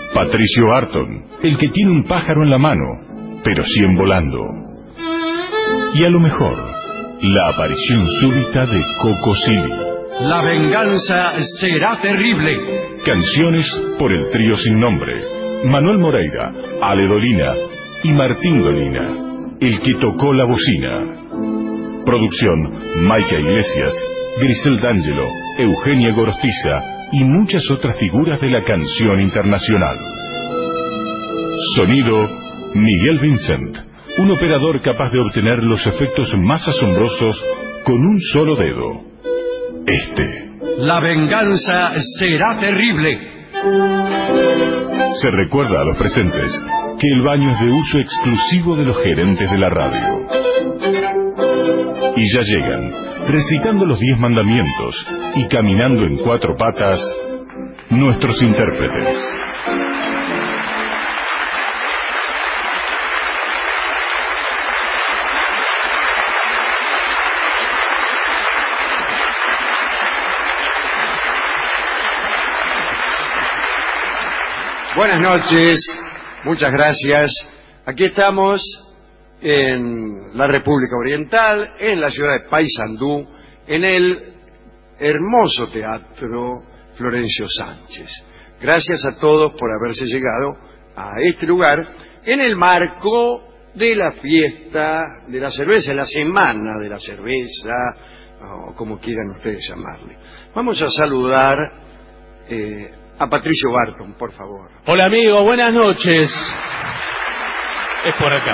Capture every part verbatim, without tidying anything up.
Patricio Barton, el que tiene un pájaro en la mano, pero cien volando. Y a lo mejor, la aparición súbita de Coco Silly. La venganza será terrible. Canciones por el trío sin nombre. Manuel Moreira, Ale Dolina y Martín Dolina, el que tocó la bocina. Producción, Maica Iglesias, Grisel D'Angelo, Eugenia Gorostiza y muchas otras figuras de la canción internacional. Sonido, Miguel Vincent, un operador capaz de obtener los efectos más asombrosos con un solo dedo. Este. La venganza será terrible. Se recuerda a los presentes que el baño es de uso exclusivo de los gerentes de la radio. Y ya llegan, recitando los diez mandamientos y caminando en cuatro patas, nuestros intérpretes. Buenas noches, muchas gracias. Aquí estamos en la República Oriental, en la ciudad de Paysandú, en el hermoso teatro Florencio Sánchez. Gracias a todos por haberse llegado a este lugar en el marco de la fiesta de la cerveza, la semana de la cerveza, o como quieran ustedes llamarle. Vamos a saludar eh, a Patricio Barton, por favor. Hola amigo, buenas noches. Es por acá.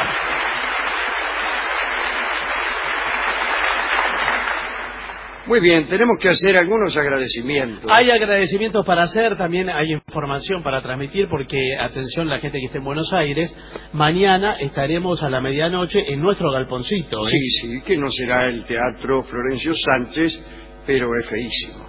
Muy bien, tenemos que hacer algunos agradecimientos. Hay agradecimientos para hacer, también hay información para transmitir, porque, atención la gente que esté en Buenos Aires, mañana estaremos a la medianoche en nuestro galponcito. ¿eh? Sí, sí, que no será el Teatro Florencio Sánchez, pero es feísimo.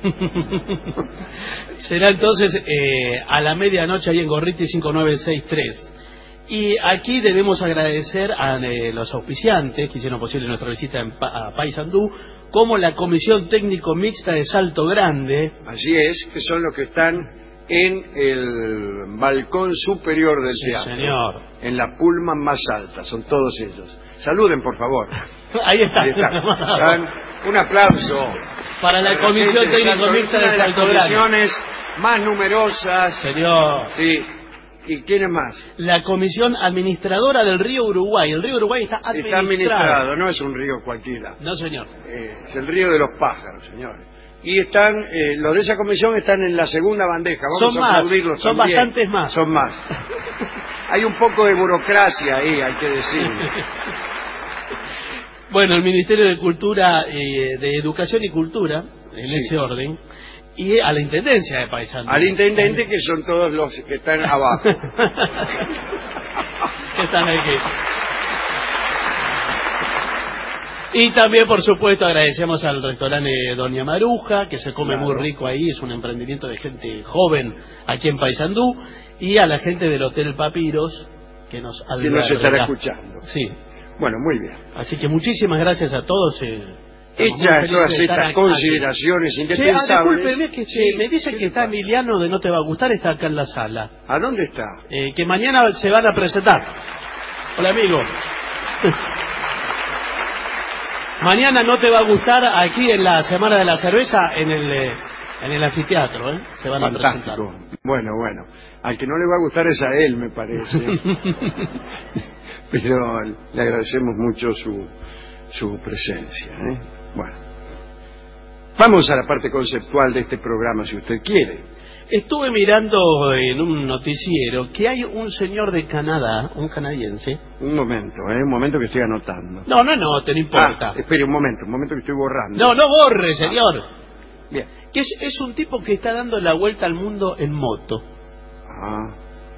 Será entonces eh, a la medianoche ahí en Gorriti cinco nueve seis tres. Y aquí debemos agradecer a eh, los auspiciantes que hicieron posible nuestra visita en pa a Paysandú, como la Comisión Técnico Mixta de Salto Grande. Así es, que son los que están en el balcón superior del sí, teatro. Señor. En la pulma más alta, son todos ellos. Saluden, por favor. Ahí está. Ahí está. Dan un aplauso para la Comisión Técnico Mixta de Salto Grande. Una de las comisiones más numerosas. Señor. Sí. ¿Y quién es más? La Comisión Administradora del Río Uruguay. El río Uruguay está administrado. Está administrado, no es un río cualquiera. No, señor. Eh, es el río de los pájaros, señores. Y están, eh, los de esa comisión están en la segunda bandeja. Vamos son a más, aplaudirlos son también. bastantes más. Son más. Hay un poco de burocracia ahí, hay que decirlo. Bueno, el Ministerio de Cultura, eh, de Educación y Cultura, en sí. ese orden, y a la Intendencia de Paysandú. Al Intendente, que son todos los que están abajo. que están aquí. Y también, por supuesto, agradecemos al restaurante Doña Maruja, que se come claro. muy rico ahí, es un emprendimiento de gente joven aquí en Paysandú, y a la gente del Hotel Papiros, que nos que nos estará escuchando. Sí. Bueno, muy bien. Así que muchísimas gracias a todos. Eh, Hechas todas estas consideraciones indispensables. Sí, ah, discúlpeme, que sí, me dicen que está Emiliano de No Te Va a Gustar, está acá en la sala. ¿A dónde está? Eh, que mañana se van a presentar. Hola, amigo. Mañana No Te Va a Gustar, aquí en la Semana de la Cerveza, en el eh, en el anfiteatro, ¿eh? Se van Fantástico. a presentar. Bueno, bueno. Al que no le va a gustar es a él, me parece. Pero le agradecemos mucho su, su presencia, ¿eh? Bueno, vamos a la parte conceptual de este programa, si usted quiere. Estuve mirando en un noticiero que hay un señor de Canadá, un canadiense. Un momento, ¿eh? Un momento que estoy anotando. No, no, no, te no importa. Ah, espere un momento, un momento que estoy borrando. No, no borre, señor. Ah. Bien. Que es, es un tipo que está dando la vuelta al mundo en moto. Ah.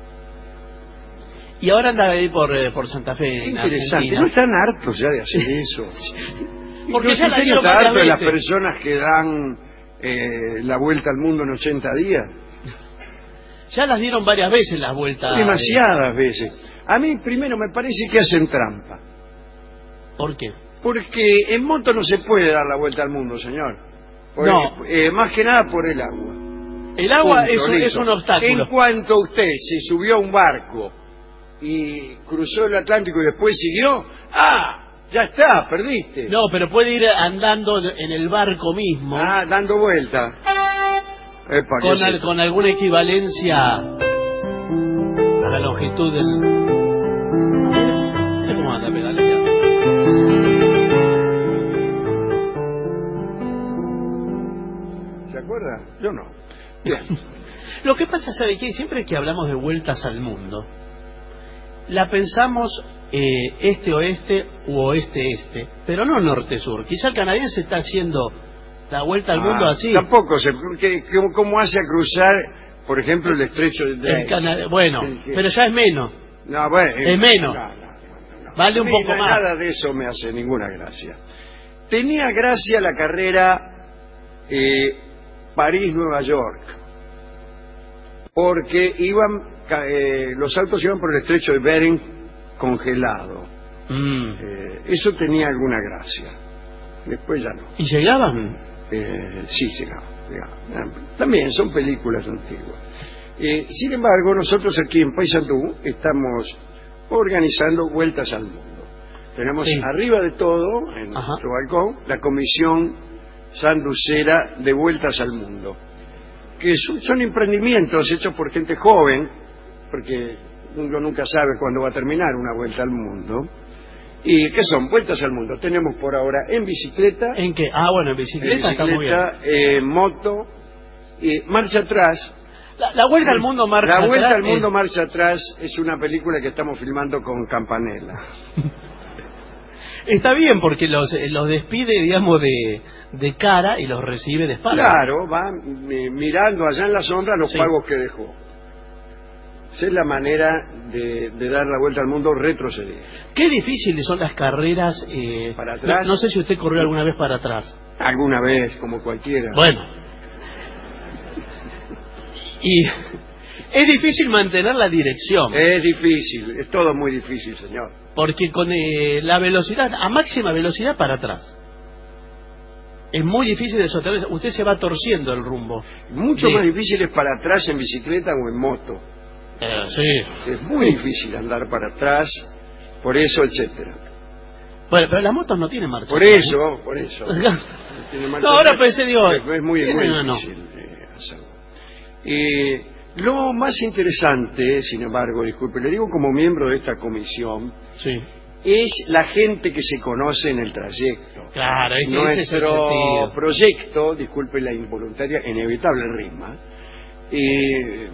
Y ahora anda ahí por, eh, por Santa Fe. Qué en interesante, Argentina. no están hartos ya de hacer eso. Porque ya la no dieron está varias harto de las veces. personas que dan eh, la vuelta al mundo en ochenta días. Ya las dieron varias veces las vueltas. Demasiadas veces. A mí primero me parece que hacen trampa. ¿Por qué? Porque en moto no se puede dar la vuelta al mundo, señor. Por No. el- eh, más que nada por el agua. El agua Punto, es, un- listo. es un obstáculo. En cuanto usted se subió a un barco y cruzó el Atlántico y después siguió, ¡ah! Ya está, perdiste. No, pero puede ir andando en el barco mismo, Ah, dando vuelta. Epa, ¿qué con, es al- esto? con alguna equivalencia a la longitud del... Mira cómo anda, pedalea. ¿Se acuerda? Yo no. Bien. Lo que pasa, ¿sabe qué? Siempre que hablamos de vueltas al mundo, la pensamos eh, este-oeste u oeste-este, pero no norte-sur. Quizá el canadiense está haciendo la vuelta al mundo Ah, así. Tampoco se... que- que- ¿Cómo hace a cruzar, por ejemplo, el estrecho de Drake? El cana- bueno, El que- pero ya es menos. No, bueno, Es menos. no, no, no, no. Vale un A mí poco na- más. Nada de eso me hace ninguna gracia. Tenía gracia la carrera eh, París-Nueva York, porque iban ca- eh, los autos iban por el estrecho de Bering congelado. Mm. Eh, eso tenía alguna gracia. Después ya no. ¿Y llegaban? Eh, sí, llegaba, llegaba. También son películas antiguas. Eh, sin embargo, nosotros aquí en Paysandú estamos organizando vueltas al mundo. Tenemos Sí. arriba de todo, en Ajá. nuestro balcón, la Comisión Sanducera de Vueltas al Mundo, que son, son emprendimientos hechos por gente joven, porque uno nunca sabe cuándo va a terminar una vuelta al mundo. ¿Y qué son? Vueltas al mundo. Tenemos por ahora en bicicleta, ¿En qué? Ah, bueno, en en bicicleta, está muy bien. bicicleta, eh, moto, y marcha atrás. La, la vuelta al mundo marcha La Vuelta atrás al Mundo es- Marcha Atrás es una película que estamos filmando con Campanella. Está bien porque los, eh, los despide, digamos, de, de cara y los recibe de espalda. Claro, va eh, mirando allá en la sombra los Sí. pagos que dejó. Esa es la manera de, de dar la vuelta al mundo retrocediendo. Qué difíciles son las carreras. eh, Para atrás. No, no sé si usted corrió alguna vez para atrás. Alguna vez, como cualquiera. Bueno. Y es difícil mantener la dirección. Es difícil, es todo muy difícil, señor. Porque con eh, la velocidad, a máxima velocidad para atrás. Es muy difícil de sostener. Usted se va torciendo el rumbo. Mucho Sí. más difícil es para atrás en bicicleta o en moto. Eh, sí. Es muy difícil andar para atrás, por eso, etcétera. Bueno, pero las motos no tienen marcha. Por atrás, eso, por eso. ¿no? Tiene marcha No, ahora atrás. pensé, digo, Es es muy, muy no, no. difícil eh, hacerlo. Eh, lo más interesante, sin embargo, disculpe, le digo como miembro de esta comisión, Sí. es la gente que se conoce en el trayecto. Claro, es que ese es el Nuestro sentido. proyecto, disculpe la involuntaria, inevitable rima, eh,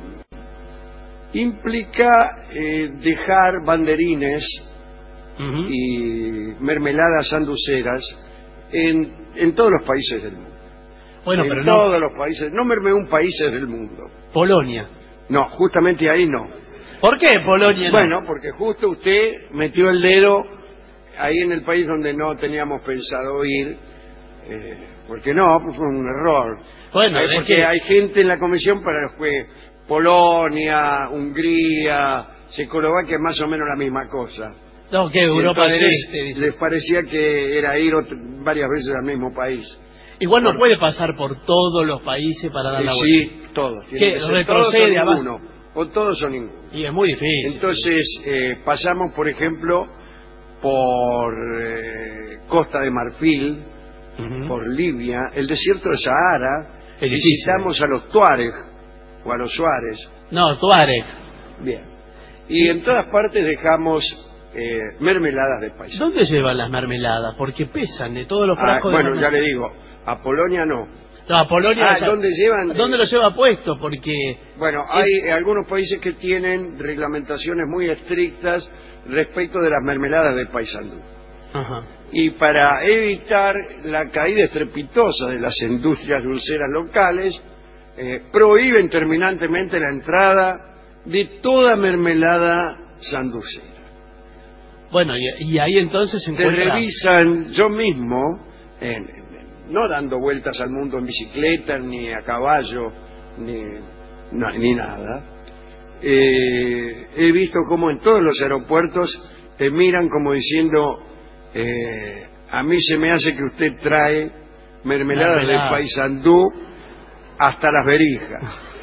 implica eh, dejar banderines Ujú. y mermeladas sanduceras en, en todos los países del mundo. Bueno, en pero no. todos los países, no mermeún países del mundo. Polonia. No, justamente ahí no. ¿Por qué Polonia no? Bueno, porque justo usted metió el dedo ahí en el país donde no teníamos pensado ir, eh, porque no, pues fue un error. Bueno, Eh, es porque que- hay gente en la comisión para los que Polonia, Hungría, Checoslovaquia es más o menos la misma cosa. No, que Y Europa del entonces Este, dice. les parecía que era ir ot- varias veces al mismo país. Igual no Bueno. puede pasar por todos los países para dar Y la vuelta. sí, todos. Tiene ¿Qué? que ser Retrocede, todos o avanza. ninguno. O todos o ninguno. Y es muy difícil. Entonces eh, pasamos, por ejemplo, por eh, Costa de Marfil, Ujú. por Libia, el desierto de Sahara, Es difícil. visitamos a los Tuareg o a los Suárez. No, Tuareg. Bien. Y en todas partes dejamos eh, mermeladas de país. ¿Dónde llevan las mermeladas? Porque pesan de todos los Ah, frascos de bueno, ya mermelada. le digo, a Polonia no. No, a Polonia. Ah, o sea, ¿dónde llevan? ¿Dónde lo lleva puesto? Porque. Bueno, hay eh, algunos países que tienen reglamentaciones muy estrictas respecto de las mermeladas de paisandú. Ajá. Y para evitar la caída estrepitosa de las industrias dulceras locales, eh, prohíben terminantemente la entrada de toda mermelada sanducera. Bueno, y, y ahí entonces se Te encuentra. revisan yo mismo, en- en- no dando vueltas al mundo en bicicleta, ni a caballo, ni, no, ni nada. Eh, he visto cómo en todos los aeropuertos te miran como diciendo, eh, a mí se me hace que usted trae mermeladas Mermelada. de Paysandú hasta las verijas.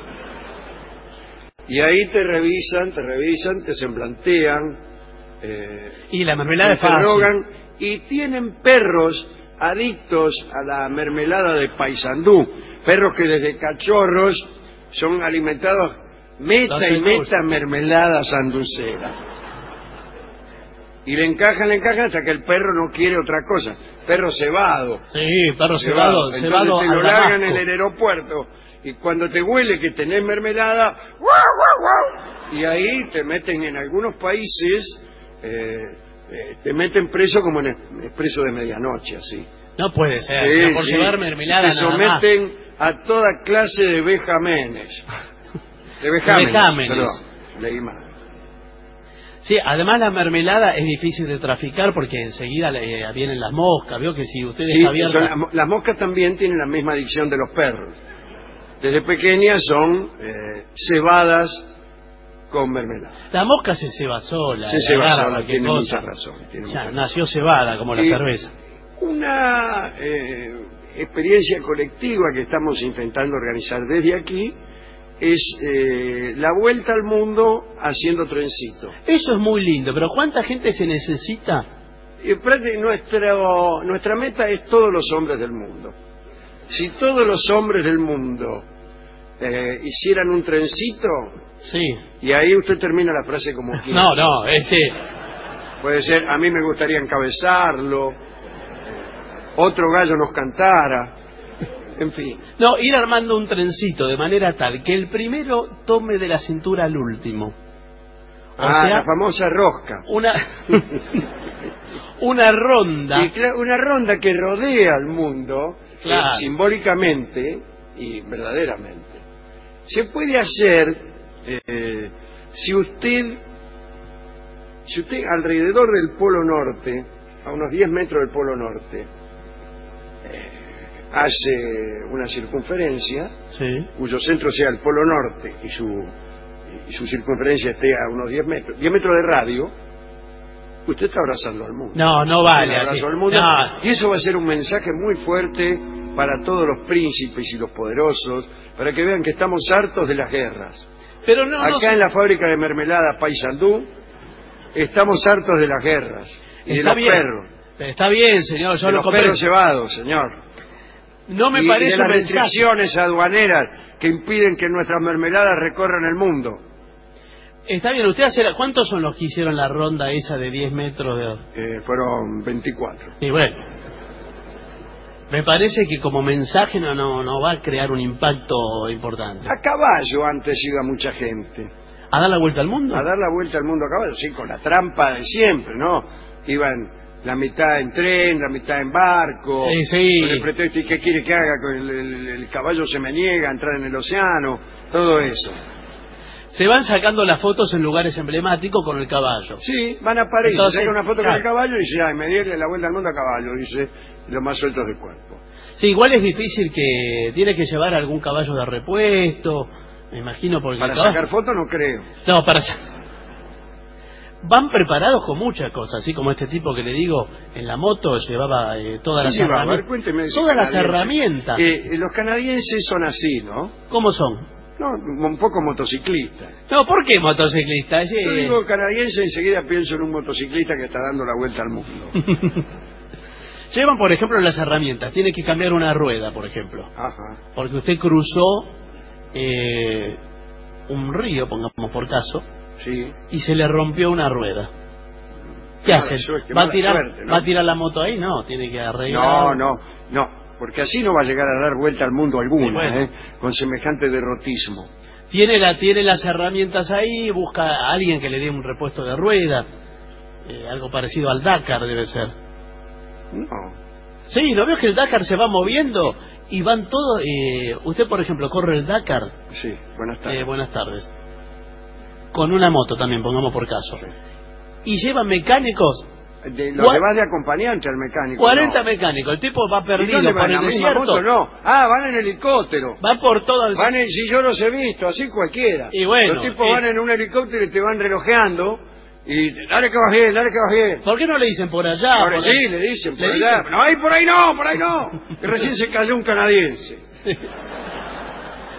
Y ahí te revisan, te revisan, te semblantean. Eh, y la mermelada es te fácil. interrogan, y tienen perros adictos a la mermelada de Paysandú. Perros que desde cachorros son alimentados meta y meta mermelada sanducera. Y le encajan, le encajan hasta que el perro no quiere otra cosa. Perro cebado. Sí, perro cebado. Entonces cebado te lo al largan en damasco. el aeropuerto. Y cuando te huele que tenés mermelada, ¡guau, guau, guau! Y ahí te meten en algunos países, eh, eh, te meten preso como en expreso de medianoche, así. No puede ser, Sí, no por sí. llevar mermelada Te nada más. someten a toda clase de vejámenes. De vejámenes, vejámenes. perdón, leí mal. Sí, además la mermelada es difícil de traficar porque enseguida le, vienen las moscas. Veo que si usted Sí, está abierta... son las, mo- las moscas también tienen la misma adicción de los perros. Desde pequeñas son eh, cebadas con mermelada. La mosca se ceba sola. Se le ceba agarra sola, cualquier tiene cosa. mucha razón, tiene Ya, mucha nació cebada como la Y cerveza. Una eh, experiencia colectiva que estamos intentando organizar desde aquí es eh, la vuelta al mundo haciendo trencito. Eso es muy lindo, pero ¿cuánta gente se necesita? Y prácticamente nuestro, nuestra meta es todos los hombres del mundo. Si todos los hombres del mundo eh, hicieran un trencito, Sí. y ahí usted termina la frase como quiera. No, no, ese... Puede ser, a mí me gustaría encabezarlo, otro gallo nos cantara, en fin. No, ir armando un trencito de manera tal que el primero tome de la cintura al último. O Ah, sea, la famosa rosca. una... una ronda. Y cla- una ronda que rodea al mundo, Claro. eh, simbólicamente y verdaderamente. Se puede hacer eh, si usted si usted alrededor del Polo Norte, a unos diez metros del Polo Norte, eh, hace una circunferencia Sí. cuyo centro sea el Polo Norte y su, y su circunferencia esté a unos diez metros, diez metros de radio, usted está abrazando al mundo. No, no vale Un abrazo así. al mundo, No. y eso va a ser un mensaje muy fuerte para todos los príncipes y los poderosos, para que vean que estamos hartos de las guerras. Pero no, no Acá se- en la fábrica de mermelada Paysandú estamos hartos de las guerras y de Está los bien. perros, Está bien, señor, yo de lo los comprendo. perros cebados, señor. No me y, y parece de las un mensaje. restricciones aduaneras que impiden que nuestras mermeladas recorran el mundo. Está bien, usted hace... la- ¿Cuántos son los que hicieron la ronda esa de diez metros de...? Eh, fueron veinticuatro. Y bueno, me parece que como mensaje no, no, no va a crear un impacto importante. A caballo antes iba mucha gente. ¿A dar la vuelta al mundo? A dar la vuelta al mundo a caballo, sí, con la trampa de siempre, ¿no? Iban la mitad en tren, la mitad en barco, Sí, sí. con el pretexto, ¿y qué quiere que haga? Con el, el- el caballo se me niega a entrar en el océano, todo eso. Se van sacando las fotos en lugares emblemáticos con el caballo. Sí, van a París, Entonces, sacan una foto claro. con el caballo y dice, ay, me di la vuelta al mundo a caballo, dice, lo más sueltos del cuerpo. Sí, igual es difícil que... Tiene que llevar algún caballo de repuesto, me imagino, porque... Para el caballo- sacar fotos no creo. No, para... Van preparados con muchas cosas, así como este tipo que le digo, en la moto llevaba eh, todas las Sí, va, a ver, herramientas. cuénteme de ese Todas las canadiense. herramientas. Eh, eh, los canadienses son así, ¿no? ¿Cómo son? No, un poco motociclistas. No, ¿por qué motociclista? Es, Yo eh, digo canadiense, enseguida pienso en un motociclista que está dando la vuelta al mundo. Llevan, por ejemplo, las herramientas. Tiene que cambiar una rueda, por ejemplo. Ajá. Porque usted cruzó eh, un río, pongamos por caso, Sí. y se le rompió una rueda. ¿Qué Mala hace? suerte, ¿Va a mala tirar, suerte, ¿no? ¿Va a tirar la moto ahí? No, tiene que arreglar. No, no, no. Porque así no va a llegar a dar vuelta al mundo alguna, Sí, bueno. ¿eh? Con semejante derrotismo. Tiene, la, tiene las herramientas ahí, busca a alguien que le dé un repuesto de rueda. Eh, algo parecido al Dakar debe ser. No. Sí, ¿no veo que el Dakar se va moviendo? Y van todos... Eh, usted, por ejemplo, corre el Dakar. Sí, buenas tardes. Eh, buenas tardes. Con una moto también, pongamos por caso. Y lleva mecánicos, De, lo Gua- llevas de acompañante al mecánico. cuarenta no. mecánicos. El tipo va ¿Y perdido dónde por van? el ¿En la misma desierto. moto? No. Ah, van en helicóptero. Va por todo el... Van en, si yo los he visto, así cualquiera. Y bueno, Los tipos es- van en un helicóptero y te van relojeando y dale que vas bien, dale que vas bien. ¿Por qué no le dicen por allá? Ahora por sí, ahí? le dicen por Le allá. dicen. No, ahí por ahí no, por ahí no. Que recién se cayó un canadiense.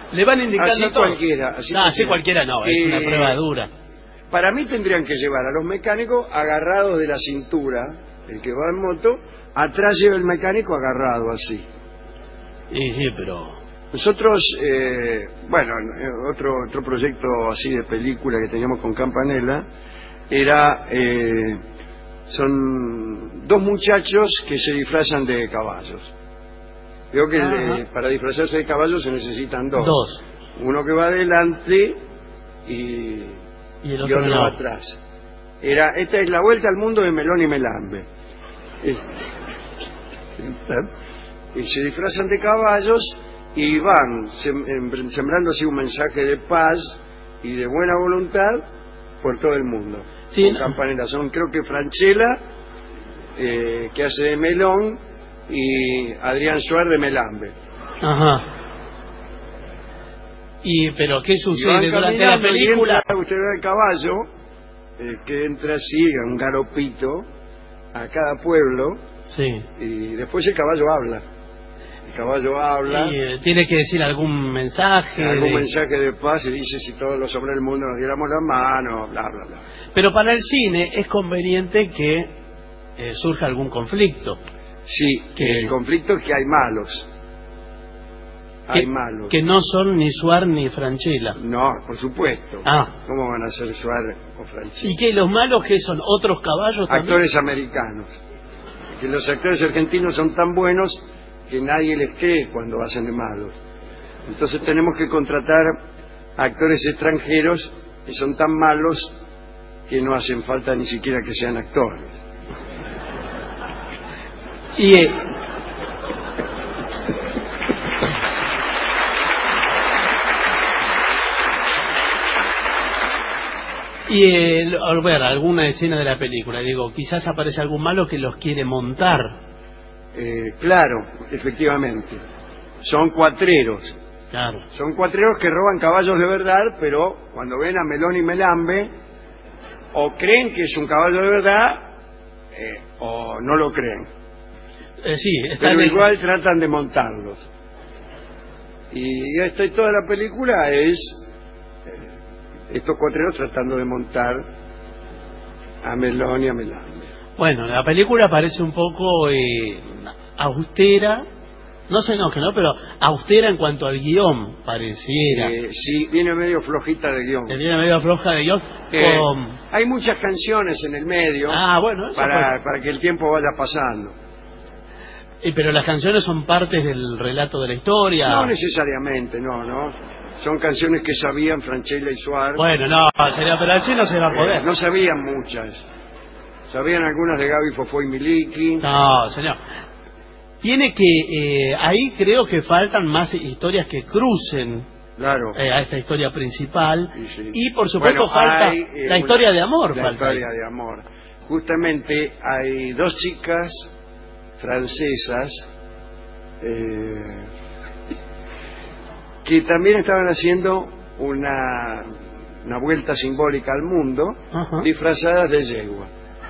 Le van indicando así todo. cualquiera. Así no, así cualquiera no, es Eh, una prueba dura. Para mí tendrían que llevar a los mecánicos agarrados de la cintura, el que va en moto, atrás lleva el mecánico agarrado así. Sí, sí, pero... Nosotros, eh, bueno, otro otro proyecto así de película que teníamos con Campanella era, eh, son dos muchachos que se disfrazan de caballos. Veo que eh, para disfrazarse de caballos se necesitan dos. Dos. Uno que va adelante y, y, el y otro, otro no. va atrás. Era, esta es la vuelta al mundo de Melón y Melambe. Y se disfrazan de caballos y van sem- sembrando así un mensaje de paz y de buena voluntad por todo el mundo. Sí, con no. Campanella son, creo que Franchella, eh, que hace de Melón, y Adrián Suárez de Melambe. Ajá. Y, pero ¿qué Y sucede van durante la caminando y película? entra, usted ve el caballo, eh, que entra así, un galopito, a cada pueblo, Sí. y después el caballo habla. El caballo habla, Y, eh, tiene que decir algún mensaje. algún de- mensaje de paz y dice si todos los hombres del mundo nos diéramos la mano, bla, bla, bla. Pero para el cine es conveniente que eh, surja algún conflicto. Sí, Que- que el conflicto es que hay malos. Hay que, malos. que no son ni Suar ni Franchella. No, por supuesto. Ah. ¿Cómo van a ser Suárez o Franchella? ¿Y que los malos que son otros caballos también? Actores americanos. Que los actores argentinos son tan buenos que nadie les cree cuando hacen de malos. Entonces tenemos que contratar actores extranjeros que son tan malos que no hacen falta ni siquiera que sean actores. Y eh, y eh, al ver alguna escena de la película, digo, quizás aparece algún malo que los quiere montar. Eh, claro, efectivamente. Son cuatreros. Claro. Son cuatreros que roban caballos de verdad, pero cuando ven a Melón y Melambe, o creen que es un caballo de verdad, eh, o no lo creen. Eh, sí, está Pero en el- igual tratan de montarlos. Y esto y toda la película es eh, estos cuatreros tratando de montar a Melón y a Melambe. Bueno, la película parece un poco eh, austera, no se enoje, ¿no? Pero austera en cuanto al guión, pareciera. Eh, sí, viene medio flojita de guión. Que viene medio floja de guión. Eh, con... Hay muchas canciones en el medio Ah, bueno, eso para, puede- para que el tiempo vaya pasando. Eh, pero las canciones son partes del relato de la historia. No necesariamente, no, no. Son canciones que sabían Franchella y Suárez. Bueno, no, sería, pero así no se va a poder. Eh, no sabían muchas. Sabían algunas de Gaby Fofó y Miliki. No, señor. Tiene que, eh, ahí creo que faltan más historias que crucen Claro. eh, a esta historia principal. Sí, sí. Y por supuesto Bueno, falta hay, eh, la una- historia de amor. La falta ahí. historia de amor. Justamente hay dos chicas francesas eh, que también estaban haciendo una, una vuelta simbólica al mundo, Ajá. disfrazadas de yegua.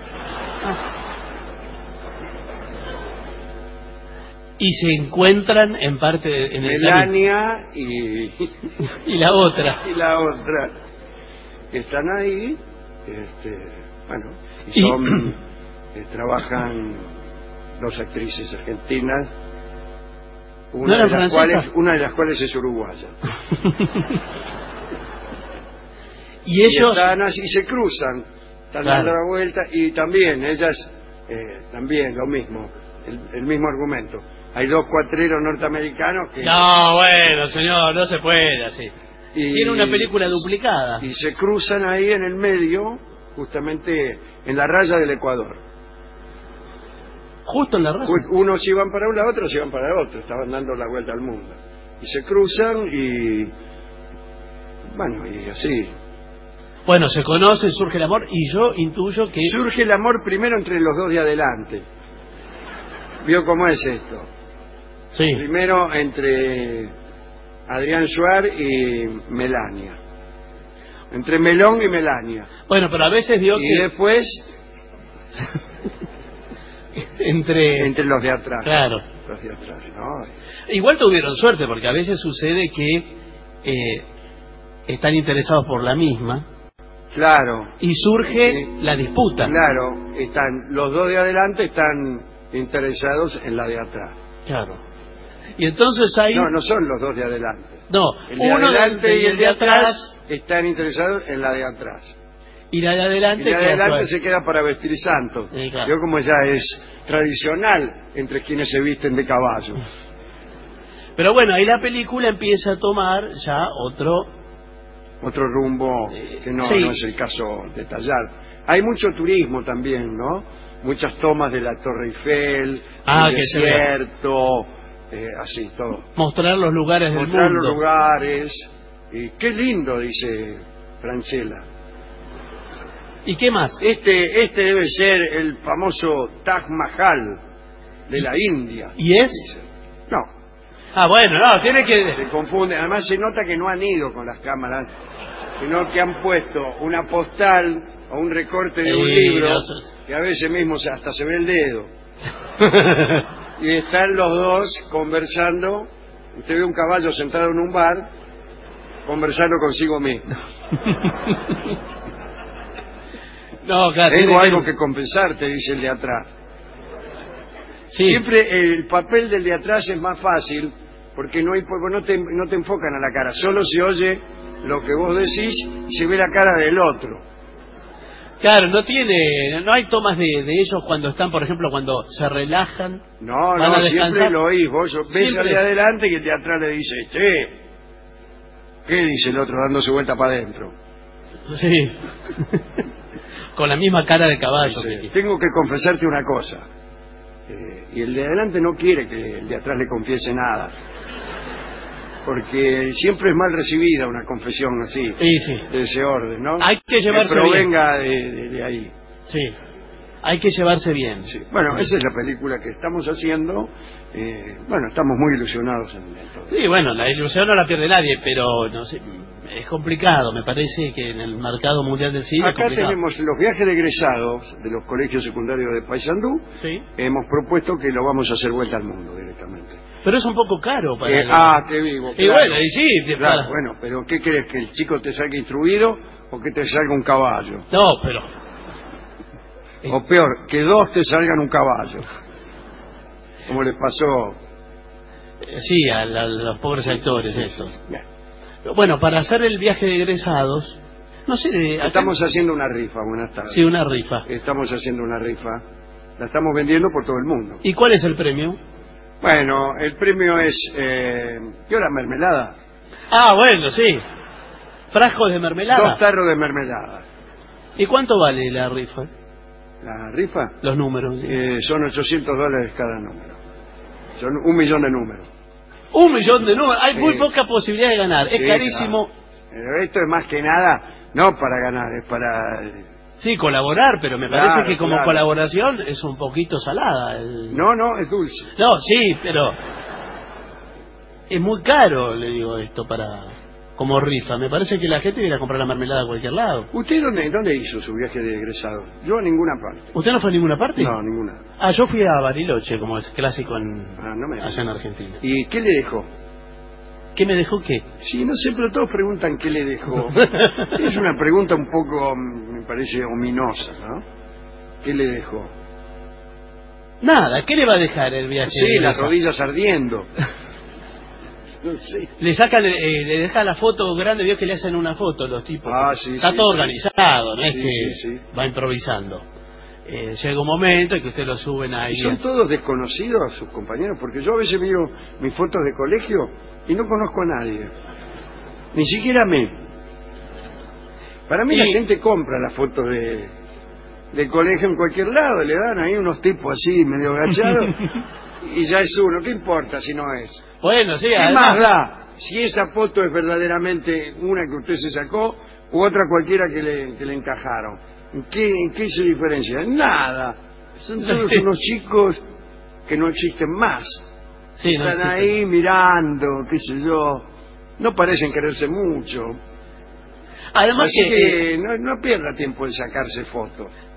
Y se encuentran en parte de- en el camino. Melania y, Y la otra. y la otra que están ahí, este, bueno, y Y- son, eh, trabajan dos actrices argentinas, ¿No una, eran de las francesas? cuales, una de las cuales es uruguaya. Y ellos... Y están así, se cruzan, están Claro. dando la vuelta, y también ellas, eh, también lo mismo, el, el mismo argumento. Hay dos cuatreros norteamericanos que... No, bueno, señor, no se puede así. y- Tiene una película duplicada. Y se cruzan ahí en el medio, justamente en la raya del Ecuador. Justo en la raza. Unos iban para un lado, otros iban para el otro, estaban dando la vuelta al mundo. Y se cruzan y... bueno, y así. Bueno, se conocen, surge el amor, y yo intuyo que... Surge el amor primero entre los dos de adelante. ¿Vio cómo es esto? Sí. Primero entre Adrián Suárez y Melania. Entre Melón y Melania. Bueno, pero a veces vio Y que... después entre... entre los de atrás. Claro. Los de atrás, ¿no? Igual tuvieron suerte, porque a veces sucede que eh, están interesados por la misma. Claro. Y surge Sí. la disputa. Claro, están los dos de adelante están interesados en la de atrás. Claro. Y entonces ahí... No, no son los dos de adelante. No, El de uno adelante y el de atrás, atrás están interesados en la de atrás. y la de adelante... Y la de queda adelante suave. se queda para vestir santo. Sí, claro. Yo como ya es tradicional entre quienes se visten de caballo. Pero bueno, ahí la película empieza a tomar ya otro... Otro rumbo que no, Sí. no es el caso detallar. Hay mucho turismo también, ¿no? Muchas tomas de la Torre Eiffel, Ah, el que se desierto, eh, así todo. Mostrar los lugares Mostrar del los mundo. lugares. Y qué lindo, dice Franchella. ¿Y qué más? Este, este debe ser el famoso Taj Mahal de la India. ¿Y es? Dice. No, Ah, bueno, no, tiene que... se confunde. Además se nota que no han ido con las cámaras, sino que han puesto una postal o un recorte de un Sí, libro, no, sos- que a veces mismo se- hasta se ve el dedo. Y están los dos conversando. Usted ve un caballo sentado en un bar, conversando consigo mismo. No, claro. Tengo tiene algo que compensarte, dice el de atrás. Sí. Siempre el papel del de atrás es más fácil, porque no hay porque no te, no te enfocan a la cara, solo se oye lo que vos decís y se ve la cara del otro. Claro, no tiene... No hay tomas de, de ellos cuando están, por ejemplo, cuando se relajan. No, ¿Van no, a siempre descansar? lo oís. Vos ves Siempre. al de adelante y el de atrás le dice, che, ¿qué dice el otro dándose vuelta para adentro? Sí. Con la misma cara de caballo. Dice, que- tengo que confesarte una cosa. Eh, y el de adelante no quiere que el de atrás le confiese nada. Porque siempre es mal recibida una confesión así, Sí, sí. de ese orden, ¿no? Hay que llevarse que bien. provenga de, de- de ahí. Sí. Hay que llevarse bien. Sí. Bueno, esa es la película que estamos haciendo. Eh, bueno, estamos muy ilusionados en todo. Sí, bueno, la ilusión no la pierde nadie, pero no sé, es complicado. Me parece que en el mercado mundial del cine es Acá complicado. tenemos los viajes de egresados de los colegios secundarios de Paysandú. Sí. Hemos propuesto que lo vamos a hacer vuelta al mundo directamente. Pero es un poco caro para... Eh, el- ah, te digo. Y bueno, y sí, te- Claro, para- bueno, pero ¿qué crees? ¿Que el chico te salga instruido o que te salga un caballo? No, pero... O peor, que dos te salgan un caballo. Como les pasó. eh, Sí, a, la- a los pobres actores Sí, estos. sí. Bien. Bueno, para hacer el viaje de egresados, no sé... de- acá- Estamos haciendo una rifa, buenas tardes. Sí, una rifa. Estamos haciendo una rifa. La estamos vendiendo por todo el mundo. ¿Y cuál es el premio? Bueno, el premio es... Eh, ¿qué hora mermelada? Ah, bueno, sí. Frascos de mermelada. Dos tarros de mermelada. ¿Y cuánto vale la rifa? La rifa Los números. Sí. eh, son ochocientos dólares cada número. Son un millón de números. Un millón de números. Hay Sí. muy poca posibilidad de ganar. Es Sí, carísimo. claro. Pero esto es más que nada, no para ganar, es para... eh, Sí, colaborar, pero me Claro, parece que como claro. colaboración es un poquito salada. el- No, no, es dulce. No, sí, pero es muy caro, le digo esto, para como rifa. Me parece que la gente viene a comprar la mermelada a cualquier lado. ¿Usted dónde, dónde hizo su viaje de egresado? Yo a ninguna parte. ¿Usted no fue a ninguna parte? No, ninguna. Ah, yo fui a Bariloche, como es clásico en, Ah, no me diga. allá en Argentina. ¿Y qué le dejó? ¿Qué me dejó qué? Sí, no sé, pero todos preguntan qué le dejó. Es una pregunta un poco, mm, me parece, ominosa, ¿no? ¿Qué le dejó? Nada, ¿qué le va a dejar el viaje? Sí, de las egresados? rodillas ardiendo. No sé. Le sacan, eh, le deja la foto grande, vio que le hacen una foto los tipos. Ah, sí, Está sí, todo sí. organizado, no es Sí, que sí, sí. va improvisando. Eh, llega un momento en que usted lo suben ahí. ¿Y son todos desconocidos sus compañeros? Porque yo a veces miro mis fotos de colegio y no conozco a nadie. Ni siquiera a mí. Para mí Y- la gente compra las fotos de, del colegio en cualquier lado, le dan ahí unos tipos así medio agachados y ya es uno. ¿Qué importa si no es? Bueno, sí, ¿Qué además, más da si esa foto es verdaderamente una que usted se sacó u otra cualquiera que le, que le encajaron? ¿En qué, en qué se diferencia? En nada. Son todos unos chicos que no existen más. sí, no Están existe. ahí mirando, qué sé yo. No parecen quererse mucho. Además Así que, eh, que no, no pierda tiempo en sacarse fotos.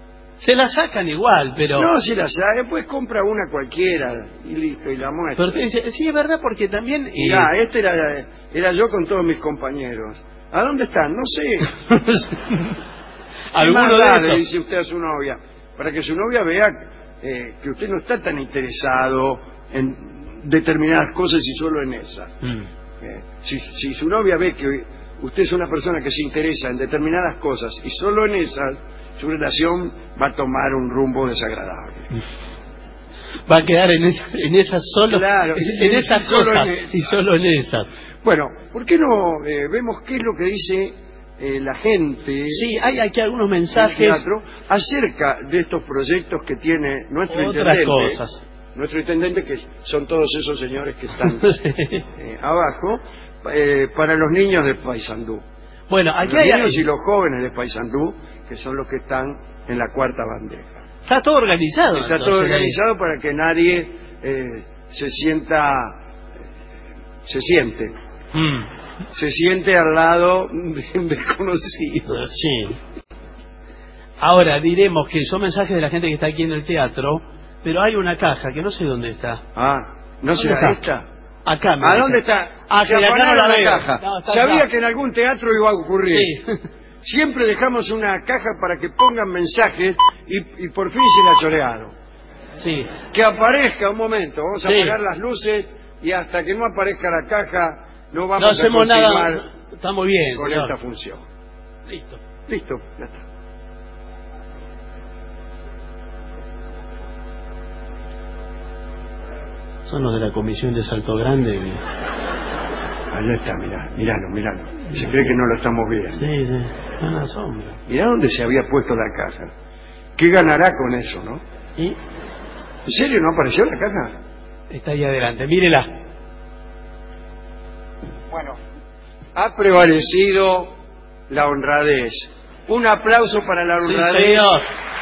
Se la sacan igual, pero... No, si la saca, después compra una cualquiera y listo, y la muestra. Pero usted dice, sí, es verdad, porque también... eh, Mirá, este era, era yo con todos mis compañeros. ¿A dónde están? No sé. Alguno de le esos. dice usted a su novia, para que su novia vea eh, que usted no está tan interesado en determinadas cosas y solo en esa. Mm. Eh, si, si su novia ve que usted es una persona que se interesa en determinadas cosas y solo en esas, su relación va a tomar un rumbo desagradable. Va a quedar en esa, en esa solo, Claro, en, en esas solo cosas, en esa. y solo en esas. Bueno, ¿por qué no eh, vemos qué es lo que dice eh, la gente Sí, hay aquí algunos del mensajes, teatro acerca de estos proyectos que tiene nuestro otras intendente? cosas. Nuestro intendente, que son todos esos señores que están Sí. eh, abajo, eh, para los niños de Paysandú. Bueno, aquí Los hay... niños y los jóvenes de Paysandú, que son los que están en la cuarta bandeja. Está todo organizado. Está entonces, todo ahí. organizado para que nadie eh, se sienta, se siente, Mm, se siente al lado de un desconocido. sí. Ahora, diremos que son mensajes de la gente que está aquí en el teatro, pero hay una caja que no sé dónde está. Ah, ¿no ¿Dónde será está? esta? Acá. me ¿A dice. dónde está? Ah, Se que acá no afanaron la la veo. caja. No, está Sabía acá. que en algún teatro iba a ocurrir. Sí. Siempre dejamos una caja para que pongan mensajes y, y por fin se la chorearon. Sí. Que aparezca un momento, vamos a Sí. apagar las luces y hasta que no aparezca la caja no No vamos a hacemos continuar nada. Está muy bien, con señor. esta función. Listo. Listo, ya está. Son los de la comisión de Salto Grande. Allá está, mirá, miralo, miralo. Se cree que no lo estamos viendo. Sí, sí. Una sombra. Mirá dónde se había puesto la caja. ¿Qué ganará con eso, no? Y ¿En serio no apareció la caja? está ahí adelante. Mírela. Bueno, ha prevalecido la honradez. Un aplauso para la Sí, honradez. señor.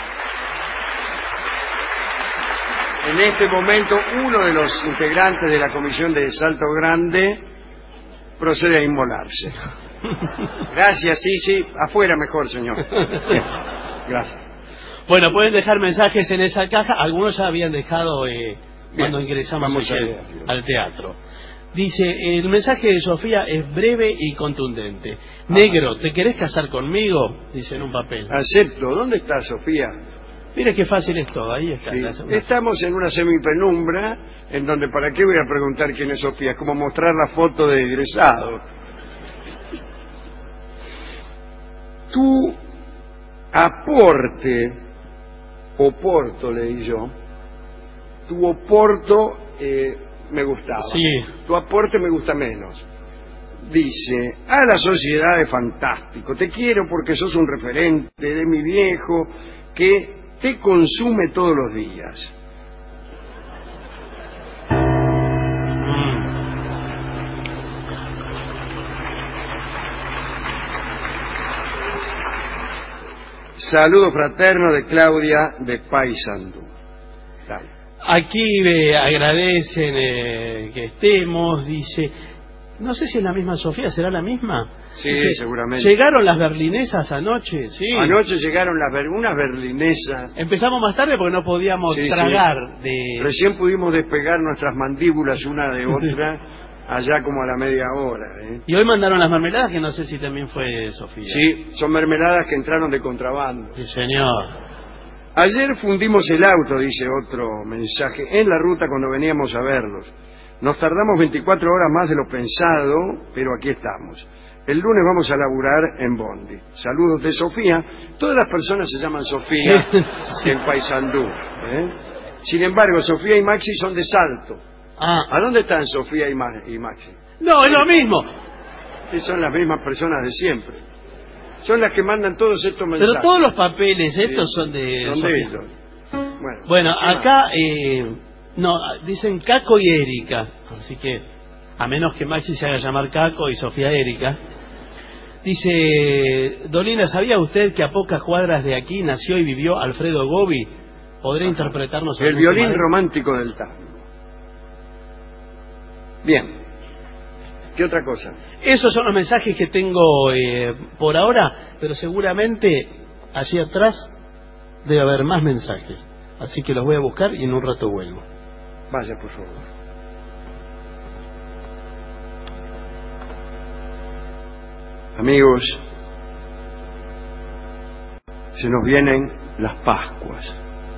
En este momento, uno de los integrantes de la comisión de Salto Grande procede a inmolarse. Gracias, sí, sí. Afuera mejor, señor. Bien, gracias. Bueno, pueden dejar mensajes en esa caja. Algunos ya habían dejado eh, cuando Bien, ingresamos vamos aquí a al, leerlo. al teatro. Dice, el mensaje de Sofía es breve y contundente. Negro, ¿te querés casar conmigo? Dice en un papel. Acepto. ¿Dónde está Sofía? Mire qué fácil es todo. Ahí está. Sí. La segunda. Estamos en una semipenumbra en donde para qué voy a preguntar quién es Sofía, es como mostrar la foto de egresado. Tu aporte, oporto le di yo, tu oporto eh, me gustaba, Sí. tu aporte me gusta menos. Dice, a la sociedad es fantástico, te quiero porque sos un referente de mi viejo que te consume todos los días. Saludo fraterno de Claudia de Paysandú. Dale. Aquí eh, agradecen eh, que estemos, dice, no sé si es la misma Sofía, ¿será la misma? Sí, Dice, seguramente. ¿llegaron las berlinesas anoche? Sí. Anoche llegaron las ber- unas berlinesas. Empezamos más tarde porque no podíamos Sí, sí. tragar de... Recién pudimos despegar nuestras mandíbulas una de otra allá como a la media hora. ¿eh? Y hoy mandaron las mermeladas, que no sé si también fue Sofía. Sí, son mermeladas que entraron de contrabando. Sí, señor. Ayer fundimos el auto, dice otro mensaje, en la ruta cuando veníamos a verlos. Nos tardamos veinticuatro horas más de lo pensado, pero aquí estamos. El lunes vamos a laburar en Bondi. Saludos de Sofía. Todas las personas se llaman Sofía Sí. en Paysandú. ¿eh? Sin embargo, Sofía y Maxi son de Salto. Ah, ¿A dónde están Sofía y, Ma- y Maxi? no, es lo mismo. Que son las mismas personas de siempre. Son las que mandan todos estos mensajes. Pero todos los papeles estos Sí, son de son de Sofía. ellos. Bueno, Bueno, ¿qué más? acá eh, no dicen Caco y Erika, así que a menos que Maxi se haga llamar Caco y Sofía Erika. Dice, Dolina, ¿sabía usted que a pocas cuadras de aquí nació y vivió Alfredo Gobi? ¿Podría interpretarnos El algún violín tema de- romántico del tango. Bien. ¿Qué otra cosa? Esos son los mensajes que tengo eh, por ahora, pero seguramente allí atrás debe haber más mensajes. Así que los voy a buscar y en un rato vuelvo. Vaya, por favor. Amigos, se nos vienen las Pascuas.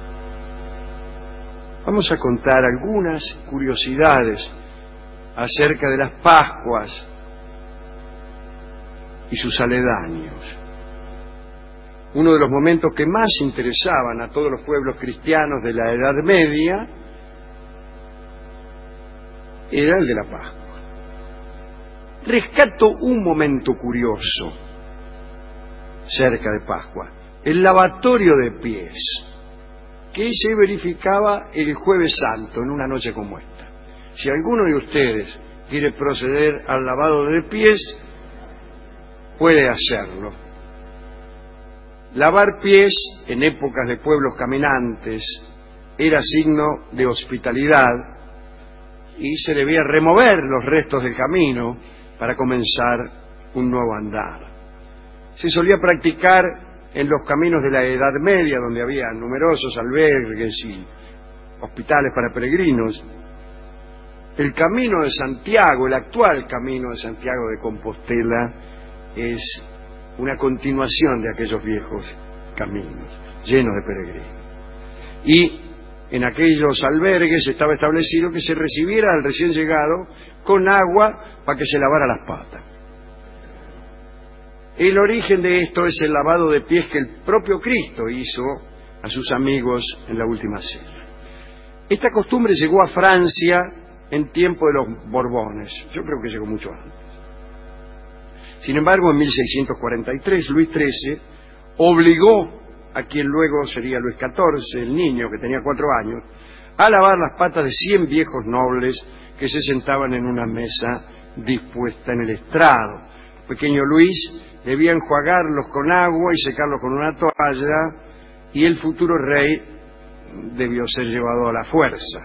Vamos a contar algunas curiosidades acerca de las Pascuas y sus aledaños. Uno de los momentos que más interesaban a todos los pueblos cristianos de la Edad Media era el de la Pascua. Rescato un momento curioso cerca de Pascua, el lavatorio de pies, que se verificaba el Jueves Santo, en una noche como esta. Si alguno de ustedes quiere proceder al lavado de pies, puede hacerlo. Lavar pies en épocas de pueblos caminantes era signo de hospitalidad y se debía remover los restos del camino para comenzar un nuevo andar. Se solía practicar en los caminos de la Edad Media, donde había numerosos albergues y hospitales para peregrinos. El camino de Santiago, el actual camino de Santiago de Compostela, es una continuación de aquellos viejos caminos, llenos de peregrinos. Y en aquellos albergues estaba establecido que se recibiera al recién llegado con agua para que se lavara las patas. El origen de esto es el lavado de pies que el propio Cristo hizo a sus amigos en la última cena. Esta costumbre llegó a Francia en tiempo de los Borbones. Yo creo que llegó mucho antes. Sin embargo, en mil seiscientos cuarenta y tres, Luis trece obligó a quien luego sería Luis catorce, el niño que tenía cuatro años, a lavar las patas de cien viejos nobles que se sentaban en una mesa dispuesta en el estrado. El pequeño Luis debía enjuagarlos con agua y secarlos con una toalla, y el futuro rey debió ser llevado a la fuerza.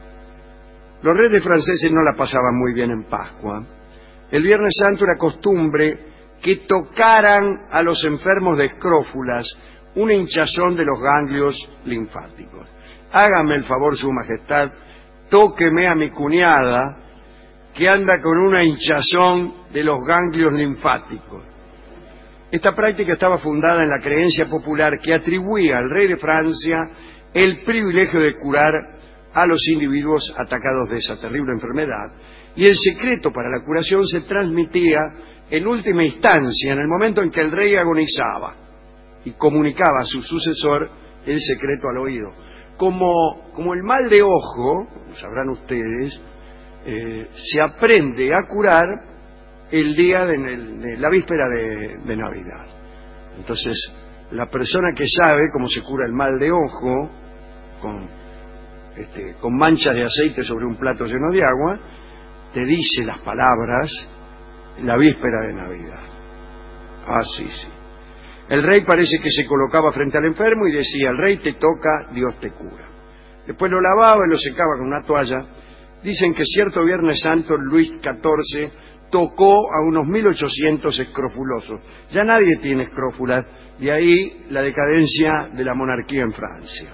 Los reyes franceses no la pasaban muy bien en Pascua. El Viernes Santo era costumbre que tocaran a los enfermos de escrófulas una hinchazón de los ganglios linfáticos. Hágame el favor, su majestad, tóqueme a mi cuñada que anda con una hinchazón de los ganglios linfáticos. Esta práctica estaba fundada en la creencia popular que atribuía al rey de Francia el privilegio de curar a los individuos atacados de esa terrible enfermedad, y el secreto para la curación se transmitía en última instancia, en el momento en que el rey agonizaba, y comunicaba a su sucesor el secreto al oído. Como, como el mal de ojo, sabrán ustedes, eh, se aprende a curar el día de, de la víspera de, de Navidad. Entonces, la persona que sabe cómo se cura el mal de ojo, con, este, con manchas de aceite sobre un plato lleno de agua, te dice las palabras la víspera de Navidad. Ah, sí, sí. El rey parece que se colocaba frente al enfermo y decía: el rey te toca, Dios te cura. Después lo lavaba y lo secaba con una toalla. Dicen que cierto Viernes Santo Luis catorce tocó a unos mil ochocientos escrofulosos. Ya nadie tiene escrófulas, de ahí la decadencia de la monarquía en Francia.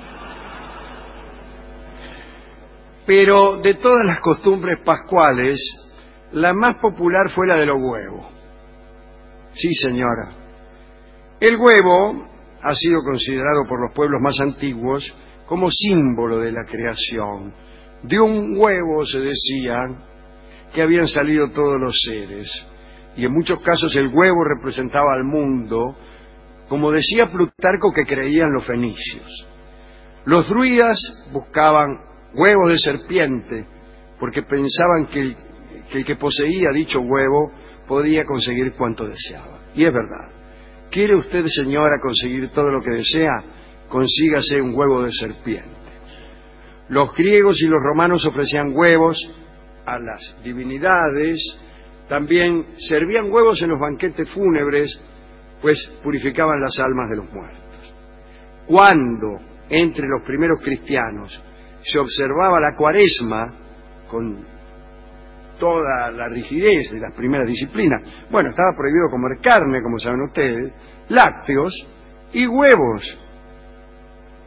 Pero de todas las costumbres pascuales, la más popular fue la de los huevos. Sí, señora. El huevo ha sido considerado por los pueblos más antiguos como símbolo de la creación. De un huevo, se decía, que habían salido todos los seres, y en muchos casos el huevo representaba al mundo, como decía Plutarco que creían los fenicios. Los druidas buscaban huevos de serpiente porque pensaban que el, que el que poseía dicho huevo podía conseguir cuanto deseaba. Y es verdad. ¿Quiere usted, señora, conseguir todo lo que desea? Consígase un huevo de serpiente. Los griegos y los romanos ofrecían huevos a las divinidades, también servían huevos en los banquetes fúnebres, pues purificaban las almas de los muertos. Cuando entre los primeros cristianos se observaba la cuaresma con toda la rigidez de las primeras disciplinas, bueno, estaba prohibido comer carne, como saben ustedes, lácteos y huevos.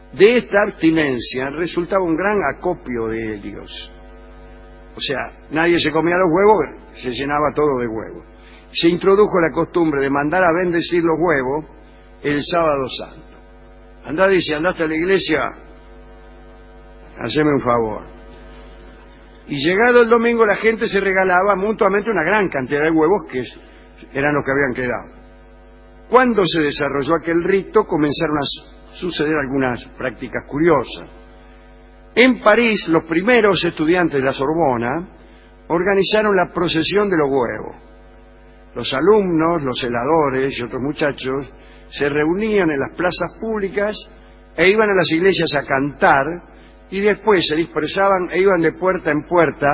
De esta abstinencia resultaba un gran acopio de helios. O sea, nadie se comía los huevos, se llenaba todo de huevos. Se introdujo la costumbre de mandar a bendecir los huevos el sábado santo. Andá, dice, andaste a la iglesia, haceme un favor. Y llegado el domingo la gente se regalaba mutuamente una gran cantidad de huevos que eran los que habían quedado. Cuando se desarrolló aquel rito comenzaron a suceder algunas prácticas curiosas. En París, los primeros estudiantes de la Sorbona organizaron la procesión de los huevos. Los alumnos, los celadores y otros muchachos se reunían en las plazas públicas e iban a las iglesias a cantar y después se dispersaban e iban de puerta en puerta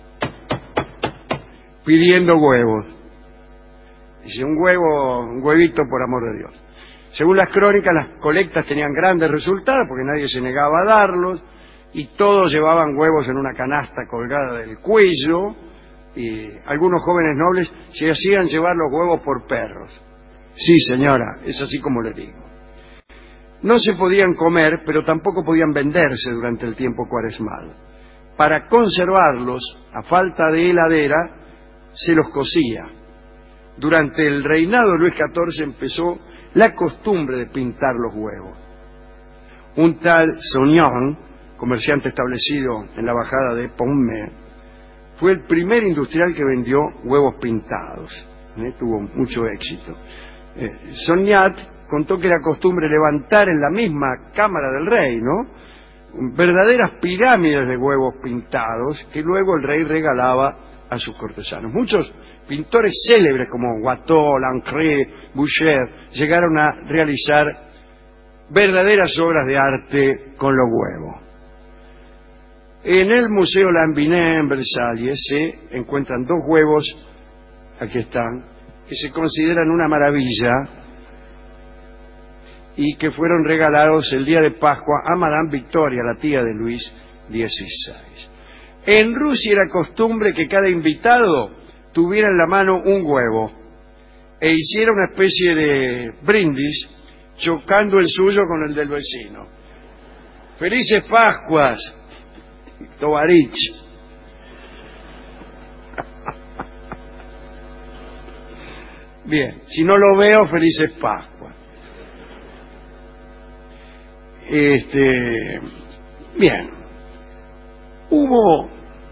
pidiendo huevos. Dice, un huevo, un huevito por amor de Dios. Según las crónicas, las colectas tenían grandes resultados porque nadie se negaba a darlos y todos llevaban huevos en una canasta colgada del cuello y algunos jóvenes nobles se hacían llevar los huevos por perros. Sí, señora, es así como le digo. No se podían comer, pero tampoco podían venderse durante el tiempo cuaresmal. Para conservarlos, a falta de heladera, se los cocía. Durante el reinado de Luis catorce empezó la costumbre de pintar los huevos. Un tal Saunion, comerciante establecido en la bajada de Pomme, fue el primer industrial que vendió huevos pintados. ¿Eh? Tuvo mucho éxito. Eh, Sognat contó que era costumbre levantar en la misma cámara del rey, ¿no?, verdaderas pirámides de huevos pintados que luego el rey regalaba a sus cortesanos. Muchos pintores célebres como Watteau, Lancret, Boucher llegaron a realizar verdaderas obras de arte con los huevos. En el Museo Lambinet en Versalles se encuentran dos huevos, aquí están, que se consideran una maravilla y que fueron regalados el día de Pascua a Madame Victoria, la tía de Luis dieciséis. En Rusia era costumbre que cada invitado tuviera en la mano un huevo e hiciera una especie de brindis chocando el suyo con el del vecino. ¡Felices Pascuas, Tovarich! Bien, si no lo veo, felices Pascuas. Este, bien, hubo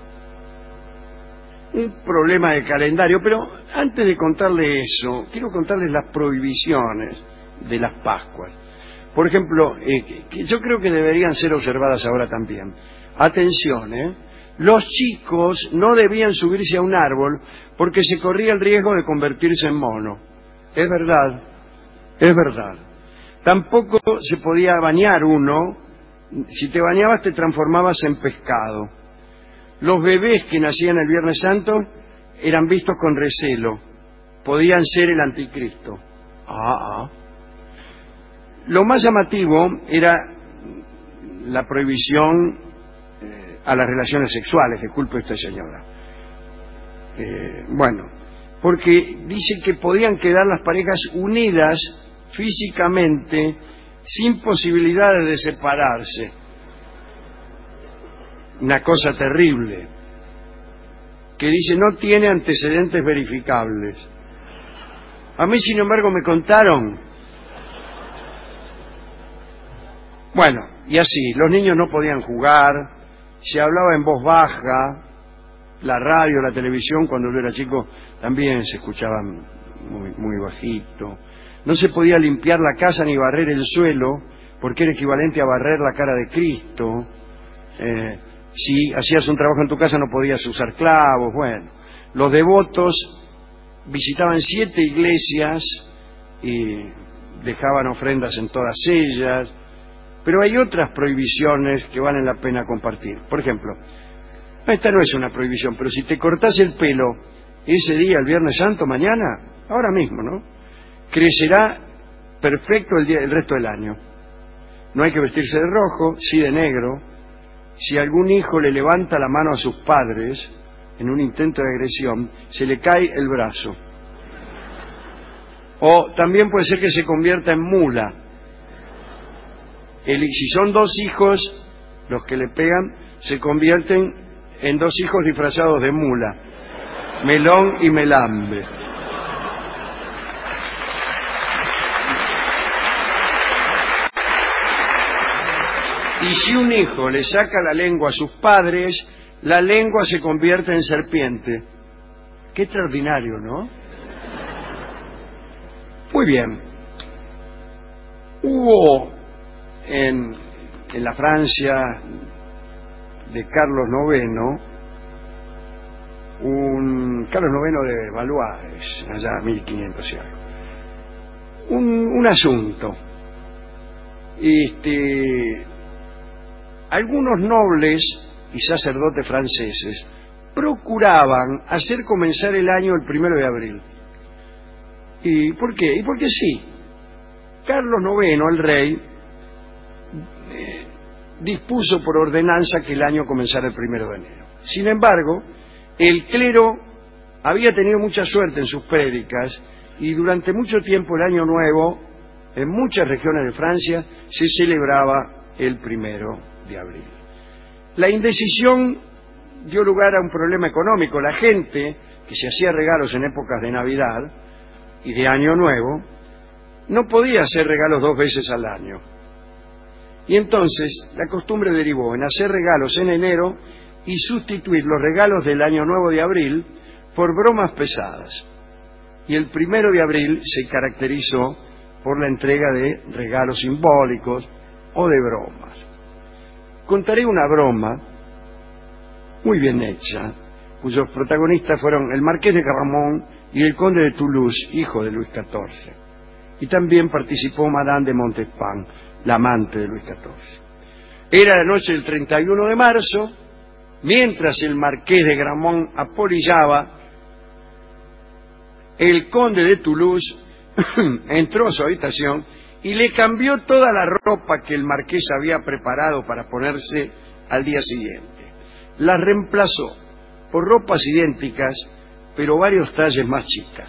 un problema de calendario, pero antes de contarle eso, quiero contarles las prohibiciones de las Pascuas. Por ejemplo, eh, que yo creo que deberían ser observadas ahora también. Atención, ¿eh? Los chicos no debían subirse a un árbol porque se corría el riesgo de convertirse en mono. Es verdad, es verdad. Tampoco se podía bañar uno. Si te bañabas te transformabas en pescado. Los bebés que nacían el Viernes Santo eran vistos con recelo. Podían ser el anticristo. Ah, ah. Lo más llamativo era la prohibición eh, a las relaciones sexuales. Disculpe usted, señora. Eh, bueno, porque dice que podían quedar las parejas unidas físicamente sin posibilidades de separarse. Una cosa terrible, que dice no tiene antecedentes verificables. A mí, sin embargo, me contaron. Bueno, y así, los niños no podían jugar, se hablaba en voz baja, la radio, la televisión, cuando yo era chico, también se escuchaban muy, muy bajito. No se podía limpiar la casa ni barrer el suelo, porque era equivalente a barrer la cara de Cristo. Eh, si hacías un trabajo en tu casa no podías usar clavos. Bueno, los devotos visitaban siete iglesias y dejaban ofrendas en todas ellas. Pero hay otras prohibiciones que valen la pena compartir. Por ejemplo, esta no es una prohibición, pero si te cortás el pelo ese día, el Viernes Santo, mañana, ahora mismo, ¿no?, crecerá perfecto el, día, el resto del año. No hay que vestirse de rojo, sí de negro. Si algún hijo le levanta la mano a sus padres en un intento de agresión, se le cae el brazo. O también puede ser que se convierta en mula. el, si son dos hijos los que le pegan, se convierten en dos hijos disfrazados de mula, Melón y Melambe. Y si un hijo le saca la lengua a sus padres, la lengua se convierte en serpiente. Qué extraordinario, ¿no? Muy bien. Hubo en, en la Francia de Carlos noveno, un Carlos noveno de Valois, allá mil quinientos y algo, un, un asunto. Este, algunos nobles y sacerdotes franceses procuraban hacer comenzar el año el primero de abril. ¿Y por qué? Y porque sí. Carlos noveno, el rey, eh, dispuso por ordenanza que el año comenzara el primero de enero. Sin embargo, el clero había tenido mucha suerte en sus prédicas y durante mucho tiempo el año nuevo, en muchas regiones de Francia, se celebraba el primero de abril. La indecisión dio lugar a un problema económico. La gente que se hacía regalos en épocas de Navidad y de Año Nuevo no podía hacer regalos dos veces al año. Y entonces la costumbre derivó en hacer regalos en enero y sustituir los regalos del Año Nuevo de abril por bromas pesadas. Y el primero de abril se caracterizó por la entrega de regalos simbólicos o de bromas. Contaré una broma muy bien hecha, cuyos protagonistas fueron el marqués de Gramont y el conde de Toulouse, hijo de Luis catorce. Y también participó Madame de Montespan, la amante de Luis catorce. Era la noche del treinta y uno de marzo, mientras el marqués de Gramont apolillaba, el conde de Toulouse entró a su habitación y le cambió toda la ropa que el marqués había preparado para ponerse al día siguiente. Las reemplazó por ropas idénticas, pero varios talles más chicas.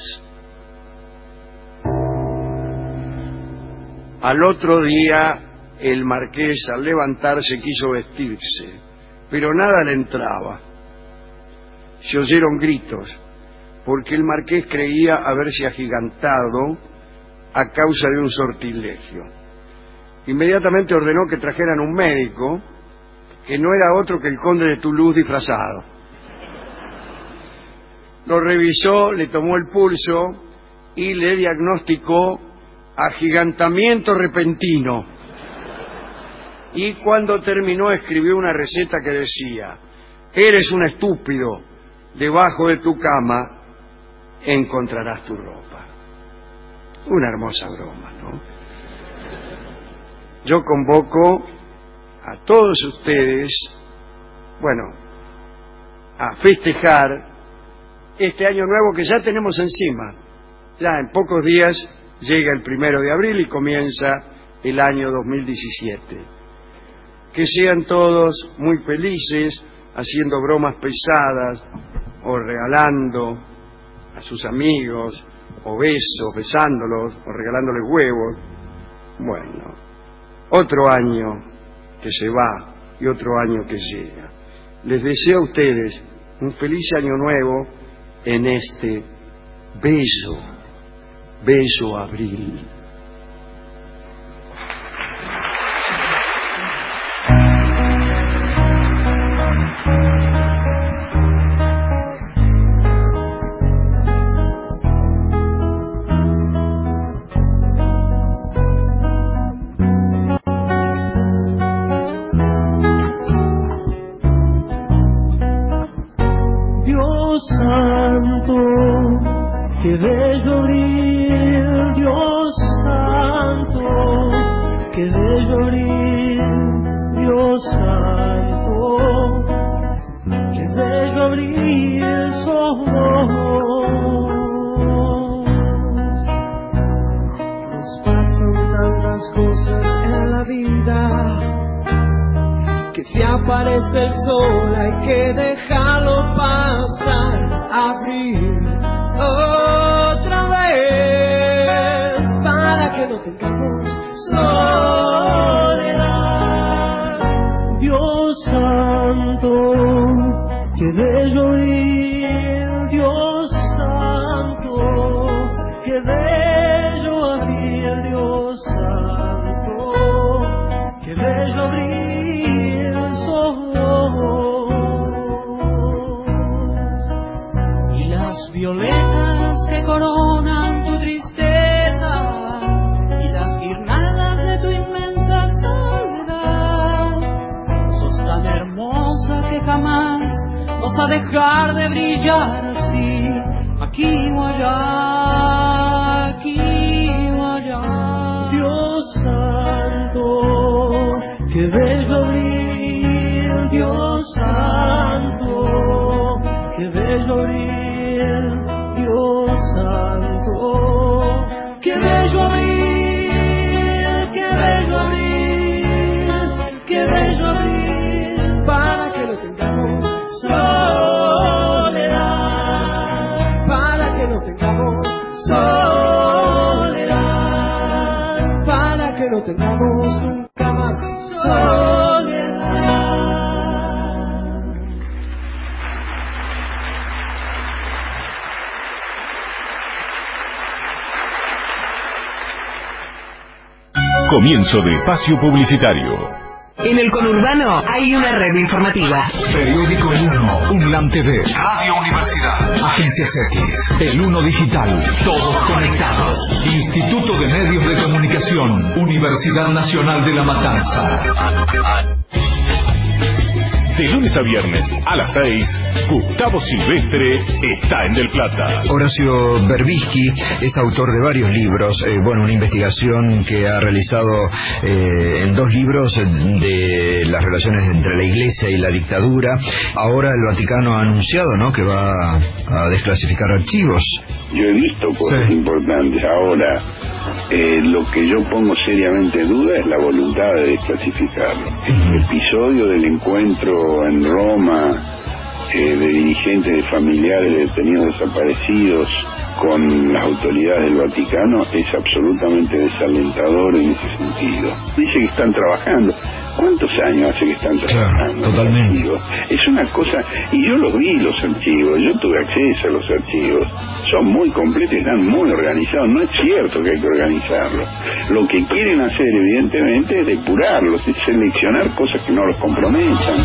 Al otro día, el marqués, al levantarse, quiso vestirse, pero nada le entraba. Se oyeron gritos, porque el marqués creía haberse agigantado a causa de un sortilegio. Inmediatamente ordenó que trajeran un médico, que no era otro que el conde de Toulouse disfrazado. Lo revisó, le tomó el pulso y le diagnosticó agigantamiento repentino. Y cuando terminó escribió una receta que decía: eres un estúpido, debajo de tu cama encontrarás tu ropa. Una hermosa broma, ¿no? Yo convoco a todos ustedes, bueno, a festejar este año nuevo que ya tenemos encima. Ya en pocos días llega el primero de abril y comienza el año dos mil diecisiete. Que sean todos muy felices, haciendo bromas pesadas, o regalando a sus amigos, o besos, besándolos, o regalándoles huevos. Bueno, otro año que se va y otro año que llega. Les deseo a ustedes un feliz año nuevo en este bello, bello abril. Qué bello abril, Dios santo, qué bello abril, Dios santo, qué bello abril somos. Nos pasan tantas cosas en la vida, que si aparece el sol hay que dejarlo pasar. Abril otra vez, para que no tengamos soledad. que bello abril, Dios santo, que bello abril, Dios santo, que bello abril sos. Y las violetas que coronan tu tristeza, y las guirnaldas de tu inmensa soledad, sos tan hermosa que jamás vas a dejar de brillar así, aquí o allá, aquí o allá. Dios santo, que bello abril, Dios santo, que bello abril, Dios santo, que bello abril, que bello abril, que bello abril, para que lo tengamos soledad, para que lo tengamos soledad, para que lo tengamos nunca más soledad. Comienzo de espacio publicitario. En el conurbano hay una red informativa. Periódico El Uno, UNLAM T V, Radio Universidad, Agencias X, El Uno Digital, todos conectados. Instituto de Medios de Comunicación, Universidad Nacional de La Matanza. De lunes a viernes a las seis, Gustavo Silvestre está en Del Plata. Horacio Berbisky es autor de varios libros, eh, bueno, una investigación que ha realizado eh, en dos libros de las relaciones entre la Iglesia y la dictadura. Ahora el Vaticano ha anunciado, ¿no?, que va a desclasificar archivos. Yo he visto cosas sí. importantes. Ahora, eh, lo que yo pongo seriamente en duda es la voluntad de desclasificarlo. El episodio del encuentro en Roma eh, de dirigentes, de familiares de detenidos desaparecidos con las autoridades del Vaticano es absolutamente desalentador en ese sentido. Dice que están trabajando. ¿Cuántos años hace que están trabajando? Claro, totalmente. Es una cosa, y yo los vi los archivos, yo tuve acceso a los archivos, son muy completos, están muy organizados, no es cierto que hay que organizarlos. Lo que quieren hacer evidentemente es depurarlos, es seleccionar cosas que no los comprometan.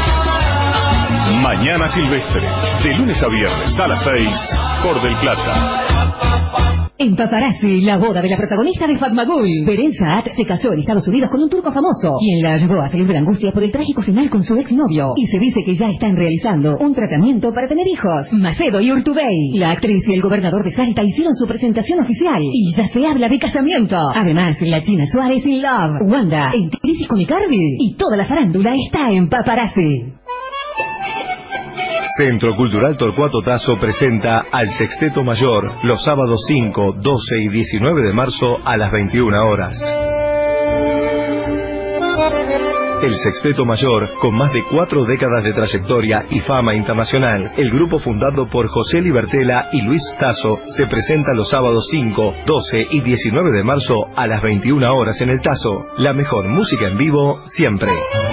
Mañana Silvestre, de lunes a viernes a las seis, por Del Plata. En Paparazzi, la boda de la protagonista de Fatmagul. Beren Saat se casó en Estados Unidos con un turco famoso, quien la ayudó a salir de la angustia por el trágico final con su exnovio. Y se dice que ya están realizando un tratamiento para tener hijos. Macedo y Urtubey, la actriz y el gobernador de Salta hicieron su presentación oficial y ya se habla de casamiento. Además, la China Suárez in Love, Wanda, en crisis con Icardi y toda la farándula está en Paparazzi. Centro Cultural Torcuato Tasso presenta al Sexteto Mayor los sábados cinco, doce y diecinueve de marzo a las veintiuna horas. El Sexteto Mayor, con más de cuatro décadas de trayectoria y fama internacional, el grupo fundado por José Libertela y Luis Tasso, se presenta los sábados cinco, doce y diecinueve de marzo a las veintiuna horas en el Tasso. La mejor música en vivo siempre.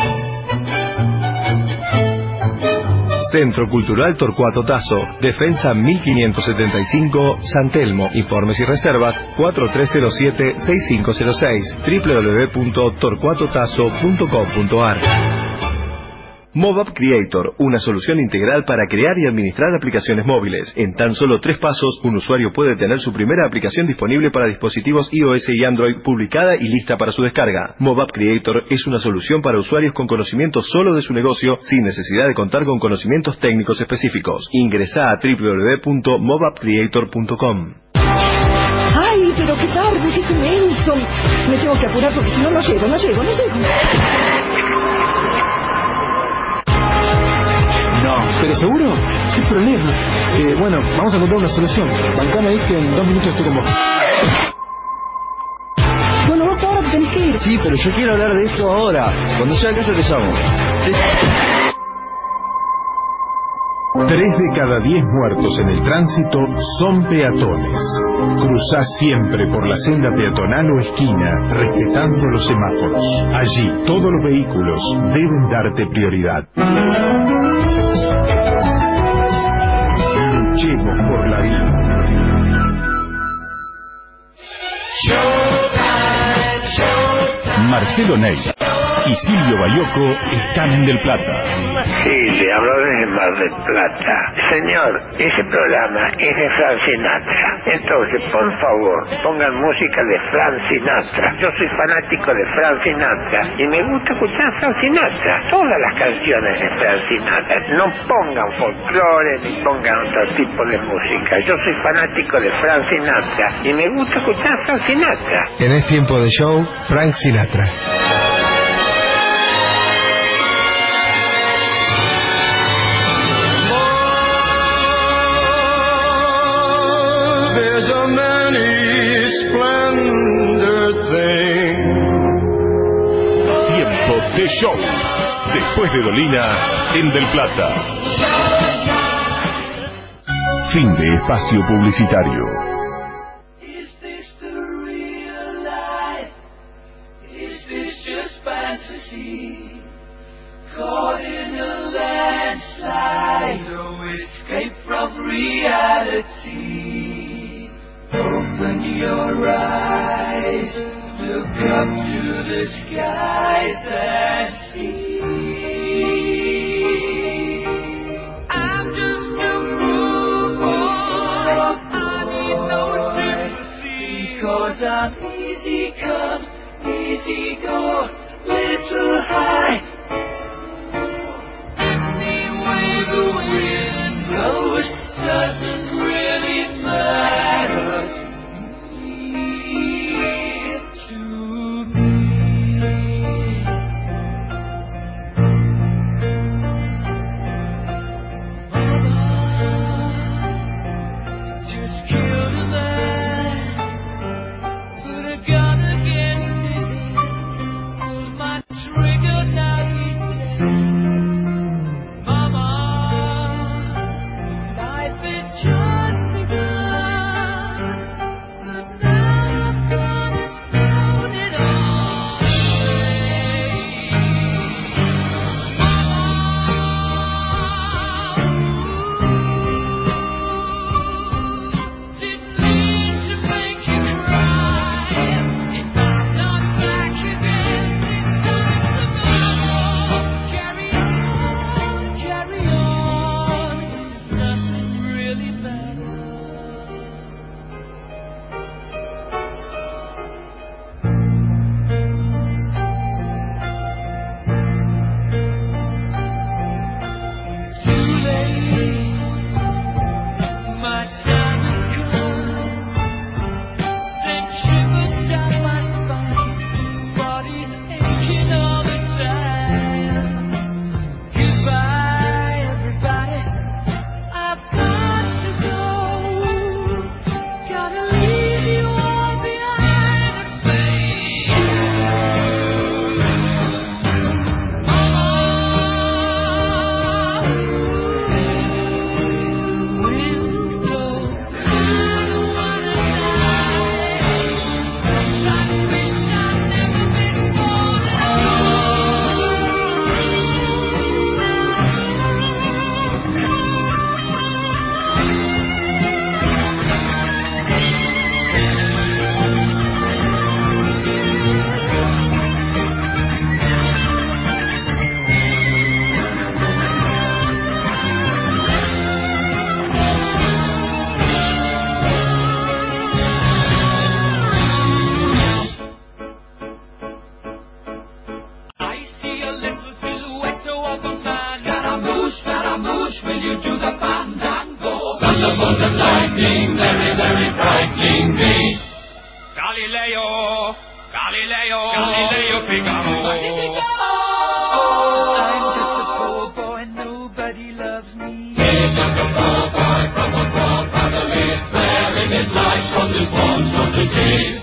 Centro Cultural Torcuato Tasso, Defensa mil quinientos setenta y cinco, San Telmo. Informes y reservas cuatro tres cero siete, seis cinco cero seis, doble u doble u doble u punto torcuato tasso punto com punto a r. MobApp Creator, una solución integral para crear y administrar aplicaciones móviles. En tan solo tres pasos, un usuario puede tener su primera aplicación disponible para dispositivos iOS y Android, publicada y lista para su descarga. MobApp Creator es una solución para usuarios con conocimiento solo de su negocio, sin necesidad de contar con conocimientos técnicos específicos. Ingresa a doble u doble u doble u punto mobapp creator punto com. ¡Ay, pero qué tarde, qué inmenso! Me tengo que apurar porque si no, no llego, no llego, no llego. No, ¿pero seguro? ¿Qué problema? Eh, bueno, vamos a encontrar una solución. Bancame ahí que en dos minutos estoy con vos. Bueno, vos ahora te tenés que ir. Sí, pero yo quiero hablar de esto ahora. Cuando llegue a casa te llamo. Te... Tres de cada diez muertos en el tránsito son peatones. Cruzá siempre por la senda peatonal o esquina, respetando los semáforos. Allí, todos los vehículos deben darte prioridad. Luchemos por la vida. Marcelo Neira y Silvio Bayoco están en Del Plata. Sí, le hablo desde Mar del Plata. Señor, ese programa es de Frank Sinatra. Entonces, por favor, pongan música de Frank Sinatra. Yo soy fanático de Frank Sinatra y me gusta escuchar Frank Sinatra. Todas las canciones de Frank Sinatra. No pongan folclore ni pongan otro tipo de música. Yo soy fanático de Frank Sinatra y me gusta escuchar Frank Sinatra. En este tiempo de show, Frank Sinatra. There's a many splendid thing. Tiempo de show. Después de Dolina, en Del Plata. Fin de espacio publicitario. Caught in a landslide, no escape from reality. Open your eyes, look up to the skies and see. I'm just a cruel boy, I need no sympathy, because I'm easy come, easy go, little high. The wind blows doesn't really matter to me, to me. Mama just killed a man, put a gun against his head, pulled my trigger, now he's dead. Just begun, but now I've gone and thrown it all away. Didn't mean to make you cry. If I'm not back again, it's time to move on. Carry on, carry on. Nothing really Galileo, Galileo, Galileo Figaro. I'm just a poor boy, nobody loves me. He's just a poor boy from a poor family, sparing his life from this monstrosity.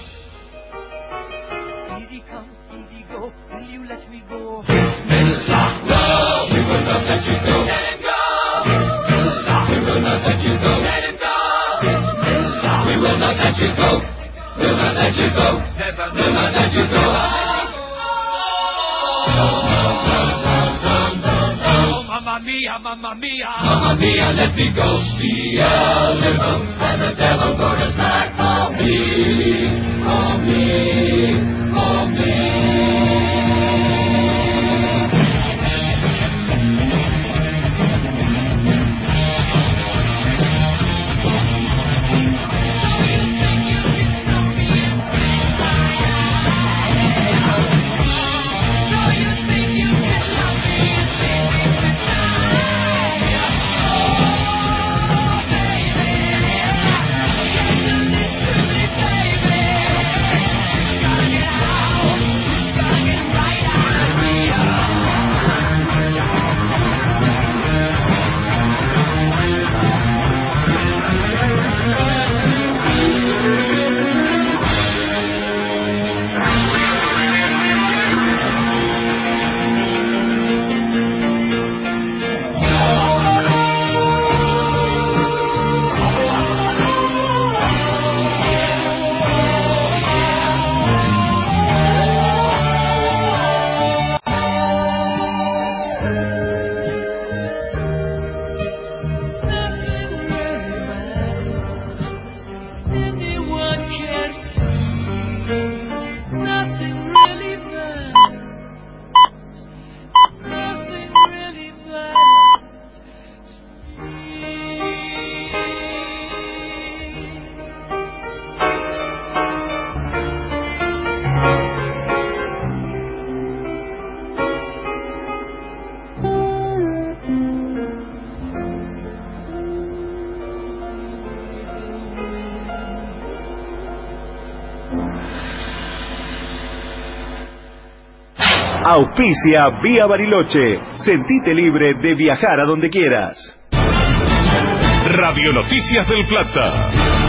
Easy come, easy go, will you let me go? Bismillah, no, we will not let you go. Let him go. Bismillah, we will not let you go. Let him go. Bismillah, we will not let you go. We'll not let you go. Never, we'll not let you go. No, no, no, no, no, no, no. Mamma mia, mamma mia. Mamma mia, let me go. Beelzebub and the devil put aside for me, for me, for me. Auspicia Vía Bariloche. Sentite libre de viajar a donde quieras. Radio Noticias del Plata.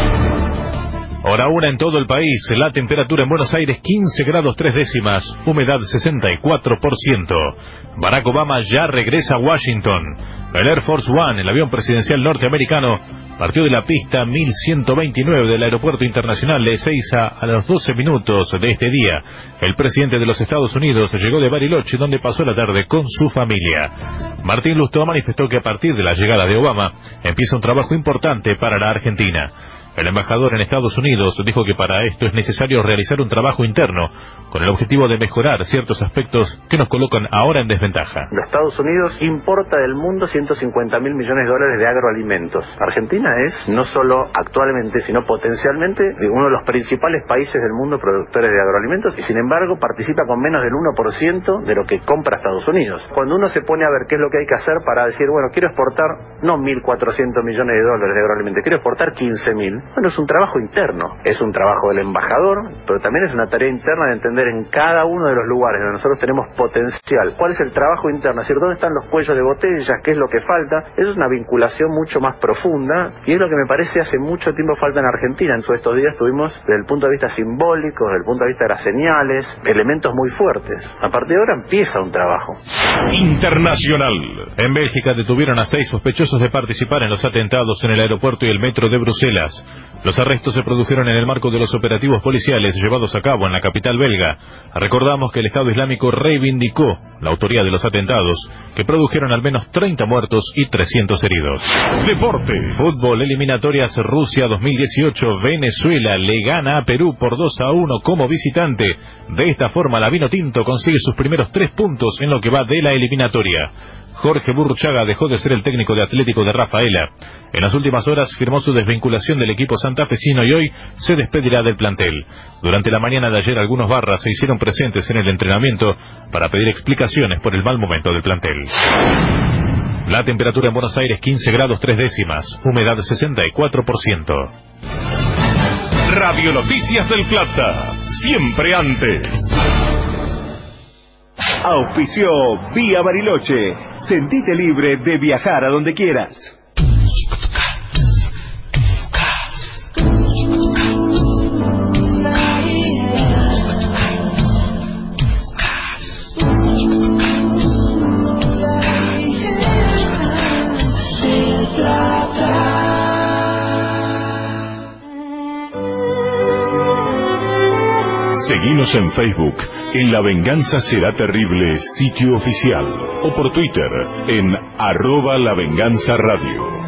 Hora una en todo el país. La temperatura en Buenos Aires quince grados tres décimas. Humedad sesenta y cuatro por ciento. Barack Obama ya regresa a Washington. El Air Force One, el avión presidencial norteamericano, partió de la pista mil ciento veintinueve del Aeropuerto Internacional de Ezeiza a los doce minutos de este día. El presidente de los Estados Unidos llegó de Bariloche, donde pasó la tarde con su familia. Martín Lustó manifestó que a partir de la llegada de Obama empieza un trabajo importante para la Argentina. El embajador en Estados Unidos dijo que para esto es necesario realizar un trabajo interno con el objetivo de mejorar ciertos aspectos que nos colocan ahora en desventaja. Los Estados Unidos importa del mundo ciento cincuenta mil millones de dólares de agroalimentos. Argentina es no solo actualmente, sino potencialmente uno de los principales países del mundo productores de agroalimentos y sin embargo participa con menos del uno por ciento de lo que compra Estados Unidos. Cuando uno se pone a ver qué es lo que hay que hacer para decir, bueno, quiero exportar no mil cuatrocientos millones de dólares de agroalimentos, quiero exportar quince mil. Bueno, es un trabajo interno, es un trabajo del embajador, pero también es una tarea interna de entender en cada uno de los lugares donde nosotros tenemos potencial, cuál es el trabajo interno, es decir, dónde están los cuellos de botellas, qué es lo que falta. Eso es una vinculación mucho más profunda y es lo que me parece hace mucho tiempo falta en Argentina. En todos estos días tuvimos, desde el punto de vista simbólico, desde el punto de vista de las señales, elementos muy fuertes. A partir de ahora empieza un trabajo internacional. En Bélgica detuvieron a seis sospechosos de participar en los atentados en el aeropuerto y el metro de Bruselas. Los arrestos se produjeron en el marco de los operativos policiales llevados a cabo en la capital belga. Recordamos que el Estado Islámico reivindicó la autoría de los atentados, que produjeron al menos treinta muertos y trescientos heridos. Deportes. Fútbol, eliminatorias Rusia dos mil dieciocho. Venezuela le gana a Perú por dos a uno como visitante. De esta forma, la Vinotinto consigue sus primeros tres puntos en lo que va de la eliminatoria. Jorge Burchaga dejó de ser el técnico de Atlético de Rafaela. En las últimas horas firmó su desvinculación del equipo santafesino y hoy se despedirá del plantel. Durante la mañana de ayer algunos barras se hicieron presentes en el entrenamiento para pedir explicaciones por el mal momento del plantel. La temperatura en Buenos Aires quince grados tres décimas, humedad sesenta y cuatro por ciento. Radio Noticias del Plata, siempre antes. Auspició Vía Bariloche. Sentite libre de viajar a donde quieras. Seguimos Seguinos en Facebook, en La Venganza Será Terrible, sitio oficial, o por Twitter, en arroba La Venganza Radio.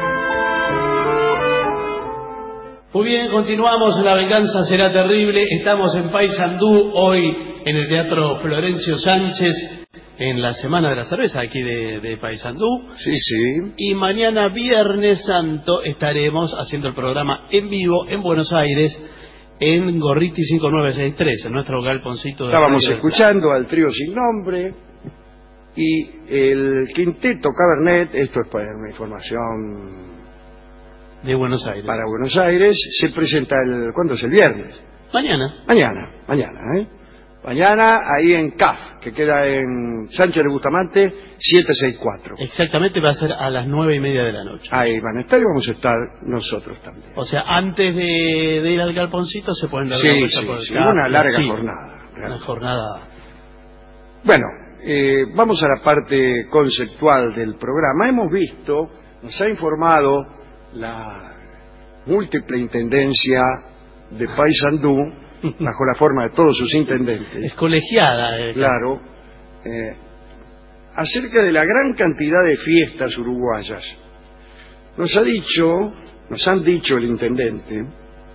Muy bien, continuamos. La venganza será terrible. Estamos en Paysandú hoy en el Teatro Florencio Sánchez en la Semana de la Cerveza aquí de, de Paysandú. Sí, sí. Y mañana Viernes Santo estaremos haciendo el programa en vivo en Buenos Aires en Gorriti cinco nueve seis tres, en nuestro galponcito de Estábamos Radio escuchando al trío Sin Nombre y el quinteto Cabernet. Esto es para una información de Buenos Aires. Para Buenos Aires se presenta el... ¿Cuándo es? El viernes. Mañana. Mañana, mañana, ¿eh? Mañana ahí en C A F, que queda en Sánchez de Bustamante, setecientos sesenta y cuatro. Exactamente, va a ser a las nueve y media de la noche. Ahí van a estar y vamos a estar nosotros también. O sea, antes de, de ir al galponcito se pueden dar Sí, una vuelta sí, por el sí, C A F. una larga Sí, jornada. Una realmente. jornada. Bueno, eh, vamos a la parte conceptual del programa. Hemos visto, nos ha informado la múltiple intendencia de Paysandú, bajo la forma de todos sus intendentes. Es colegiada. Eh, claro. Eh, acerca de la gran cantidad de fiestas uruguayas. Nos ha dicho, nos han dicho el intendente,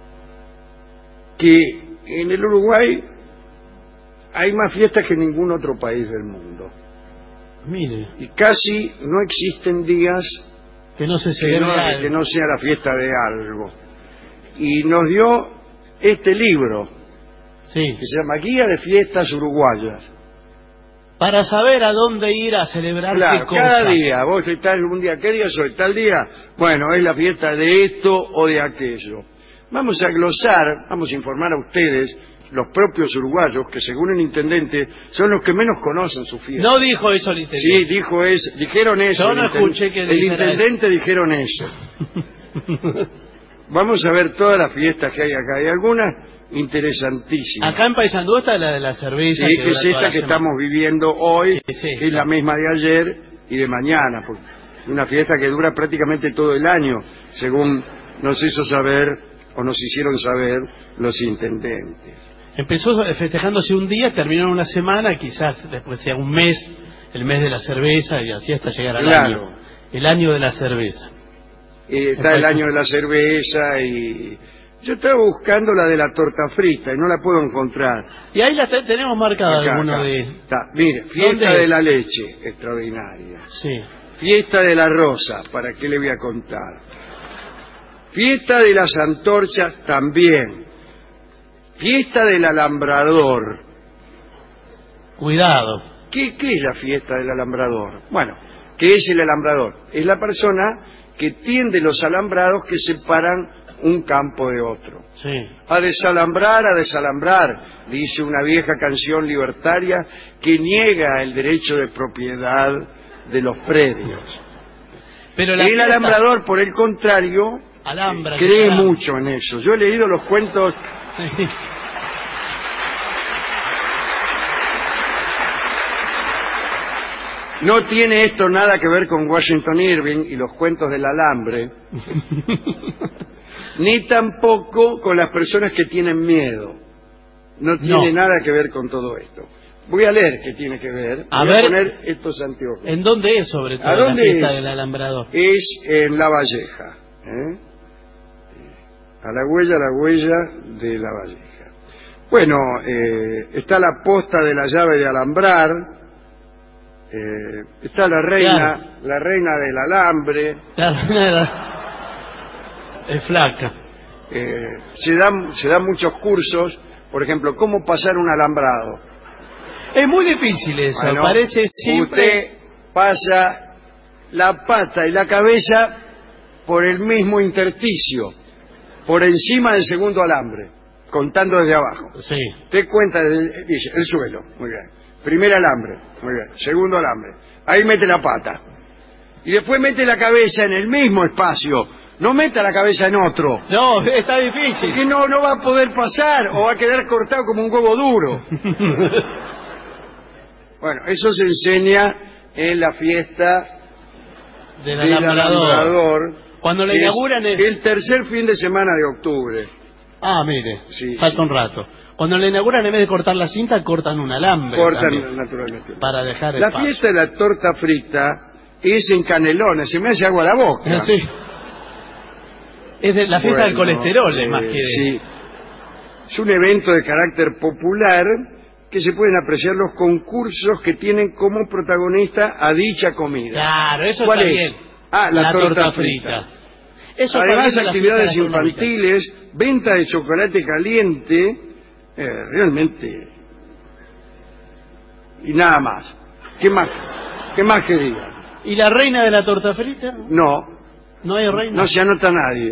que en el Uruguay hay más fiestas que en ningún otro país del mundo. Mire. Y casi no existen días que no se que no, que no sea la fiesta de algo. Y nos dio este libro, sí, que se llama Guía de Fiestas Uruguayas. Para saber a dónde ir a celebrar Claro, qué cosa. cada día, vos estás un día, ¿qué día soy? Tal día, bueno, es la fiesta de esto o de aquello. Vamos a glosar, vamos a informar a ustedes, los propios uruguayos, que según el intendente son los que menos conocen su fiesta. No dijo eso el intendente. Sí, dijo eso, dijeron eso. Yo no el escuché que El dijera intendente eso. dijeron eso. Vamos a ver todas las fiestas que hay acá. Hay algunas interesantísimas. Acá en Paysandú está la de la cerveza. Sí, que que es dura toda esta la que semana. estamos viviendo hoy, Sí, sí, que es la misma de ayer y de mañana. Porque es una fiesta que dura prácticamente todo el año, según nos hizo saber o nos hicieron saber los intendentes. Empezó festejándose un día, terminó en una semana, quizás después sea un mes, el mes de la cerveza, y así hasta llegar al Claro. año. El año de la cerveza. Eh, está el año de la cerveza y... Yo estaba buscando la de la torta frita y no la puedo encontrar. Y ahí la te- tenemos marcada Acá, alguno acá. de... Está, mire, fiesta ¿Dónde de es? la leche, extraordinaria. Sí. Fiesta de la rosa, ¿para qué le voy a contar? Fiesta de las antorchas, también. Fiesta del alambrador. Cuidado. ¿Qué, qué es la fiesta del alambrador? Bueno, ¿qué es el alambrador? Es la persona que tiende los alambrados que separan un campo de otro. Sí. A desalambrar, a desalambrar, dice una vieja canción libertaria que niega el derecho de propiedad de los predios. Pero la El fiesta- alambrador, por el contrario, Alhambra, cree que alhambra. mucho en eso. Yo he leído los cuentos... Sí. No tiene esto nada que ver con Washington Irving y los cuentos del alambre, ni tampoco con las personas que tienen miedo. No tiene No. nada que ver con todo esto. Voy a leer qué tiene que ver. A Voy ver. a poner estos anteojos. ¿En dónde es sobre todo ¿A la dónde fiesta es? del alambrador? Es en La Valleja. ¿eh? A la huella, a la huella de La Valleja. Bueno, eh, está la posta de la llave de alambrar. Eh, está la reina, Claro. la reina del alambre. La reina era- es flaca. Eh, se dan se dan muchos cursos, por ejemplo, cómo pasar un alambrado. Es muy difícil eso, Bueno, parece siempre... usted pasa la pata y la cabeza por el mismo intersticio, por encima del segundo alambre, contando desde abajo. Sí. Usted cuenta, desde- dice, el suelo, muy bien. Primer alambre, muy bien. Segundo alambre. Ahí mete la pata. Y después mete la cabeza en el mismo espacio. No meta la cabeza en otro. No, está difícil. Porque no, no va a poder pasar o va a quedar cortado como un huevo duro. Bueno, eso se enseña en la fiesta Del del alambrador. alambrador. Cuando la que es inauguran es... el tercer fin de semana de octubre. Ah, mire, Sí, falta sí. un rato. Cuando la inauguran, en vez de cortar la cinta, cortan un alambre. Cortan, también, naturalmente. para dejar el La paso. fiesta de la torta frita es en Canelones, se me hace agua la boca. Eh, sí. Es de la fiesta del Bueno, colesterol, es más eh, que... Sí. Es un evento de carácter popular que se pueden apreciar los concursos que tienen como protagonista a dicha comida. Claro, eso ¿Cuál está es? bien. Ah, la, La torta, torta frita. frita. Eso Además, parece la actividades fiesta gastronómica. infantiles, venta de chocolate caliente, eh, realmente. Y nada más. ¿Qué más? ¿Qué más que diga? ¿Y la reina de la torta frita? No. ¿No hay reina? No se anota nadie.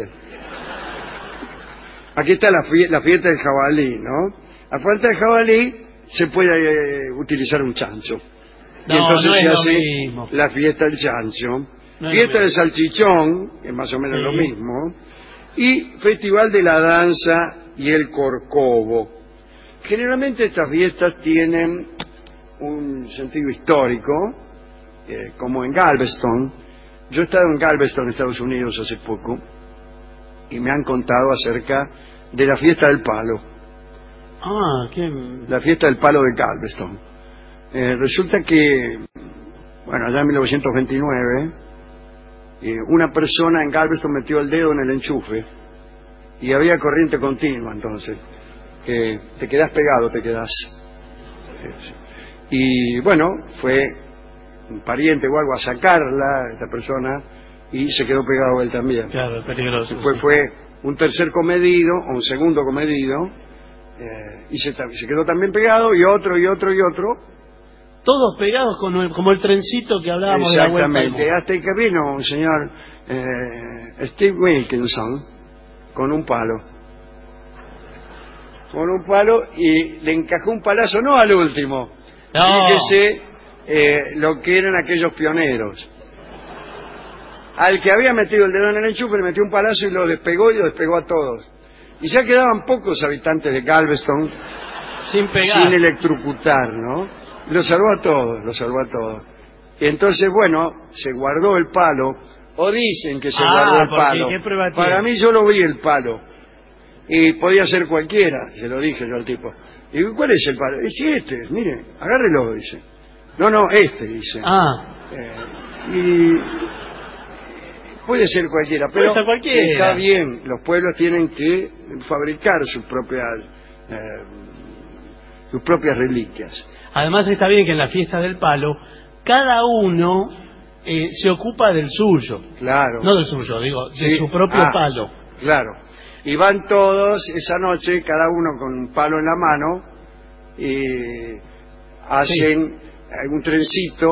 Aquí está la, fie- la fiesta del jabalí, ¿no? A falta del jabalí se puede eh, utilizar un chancho. Y No, entonces no es se lo hace mismo. la fiesta del chancho. No es Fiesta lo del mismo. salchichón, que es más o menos Sí. lo mismo. Y festival de la danza y el corcovo. Generalmente estas fiestas tienen un sentido histórico, eh, como en Galveston. Yo he estado en Galveston, Estados Unidos, hace poco, y me han contado acerca de la fiesta del palo. Ah, qué... La fiesta del palo de Galveston. Eh, resulta que, bueno, allá en mil novecientos veintinueve, eh, una persona en Galveston metió el dedo en el enchufe y había corriente continua, entonces, que te quedás pegado, te quedás. Eh, y bueno, fue un pariente o algo a sacarla, esta persona, y se quedó pegado él también. Claro, peligroso. Después sí. fue un tercer comedido, o un segundo comedido, eh, y se, ta- se quedó también pegado, y otro, y otro, y otro. Todos pegados con el- como el trencito que hablábamos de la vuelta al Exactamente, mundo. hasta que vino un señor eh, Steve Wilkinson con un palo. Con un palo y le encajó un palazo, no al último. No. Fíjese eh, lo que eran aquellos pioneros. Al que había metido el dedo en el enchufe le metió un palazo y lo despegó y lo despegó a todos. Y ya quedaban pocos habitantes de Galveston Sin pegar. sin electrocutar, ¿no? Lo salvó a todos, lo salvó a todos. Y entonces, bueno, se guardó el palo, o dicen que se Ah, guardó el porque palo. ¿qué prueba tiene? Para mí yo lo vi el palo. Y podía ser cualquiera, se lo dije yo al tipo. Y digo, ¿cuál es el palo? Dice, este, mire, agárrelo, dice. No, no, este, dice. Ah, Eh, y puede ser cualquiera, Puede pero ser cualquiera. está bien, los pueblos tienen que fabricar sus propias eh, sus propias reliquias. además está bien que en la fiesta del palo cada uno eh, se ocupa del suyo. Claro. No del suyo, digo, de Sí. su propio Ah, palo. Claro. Y van todos esa noche, cada uno con un palo en la mano, y hacen algún trencito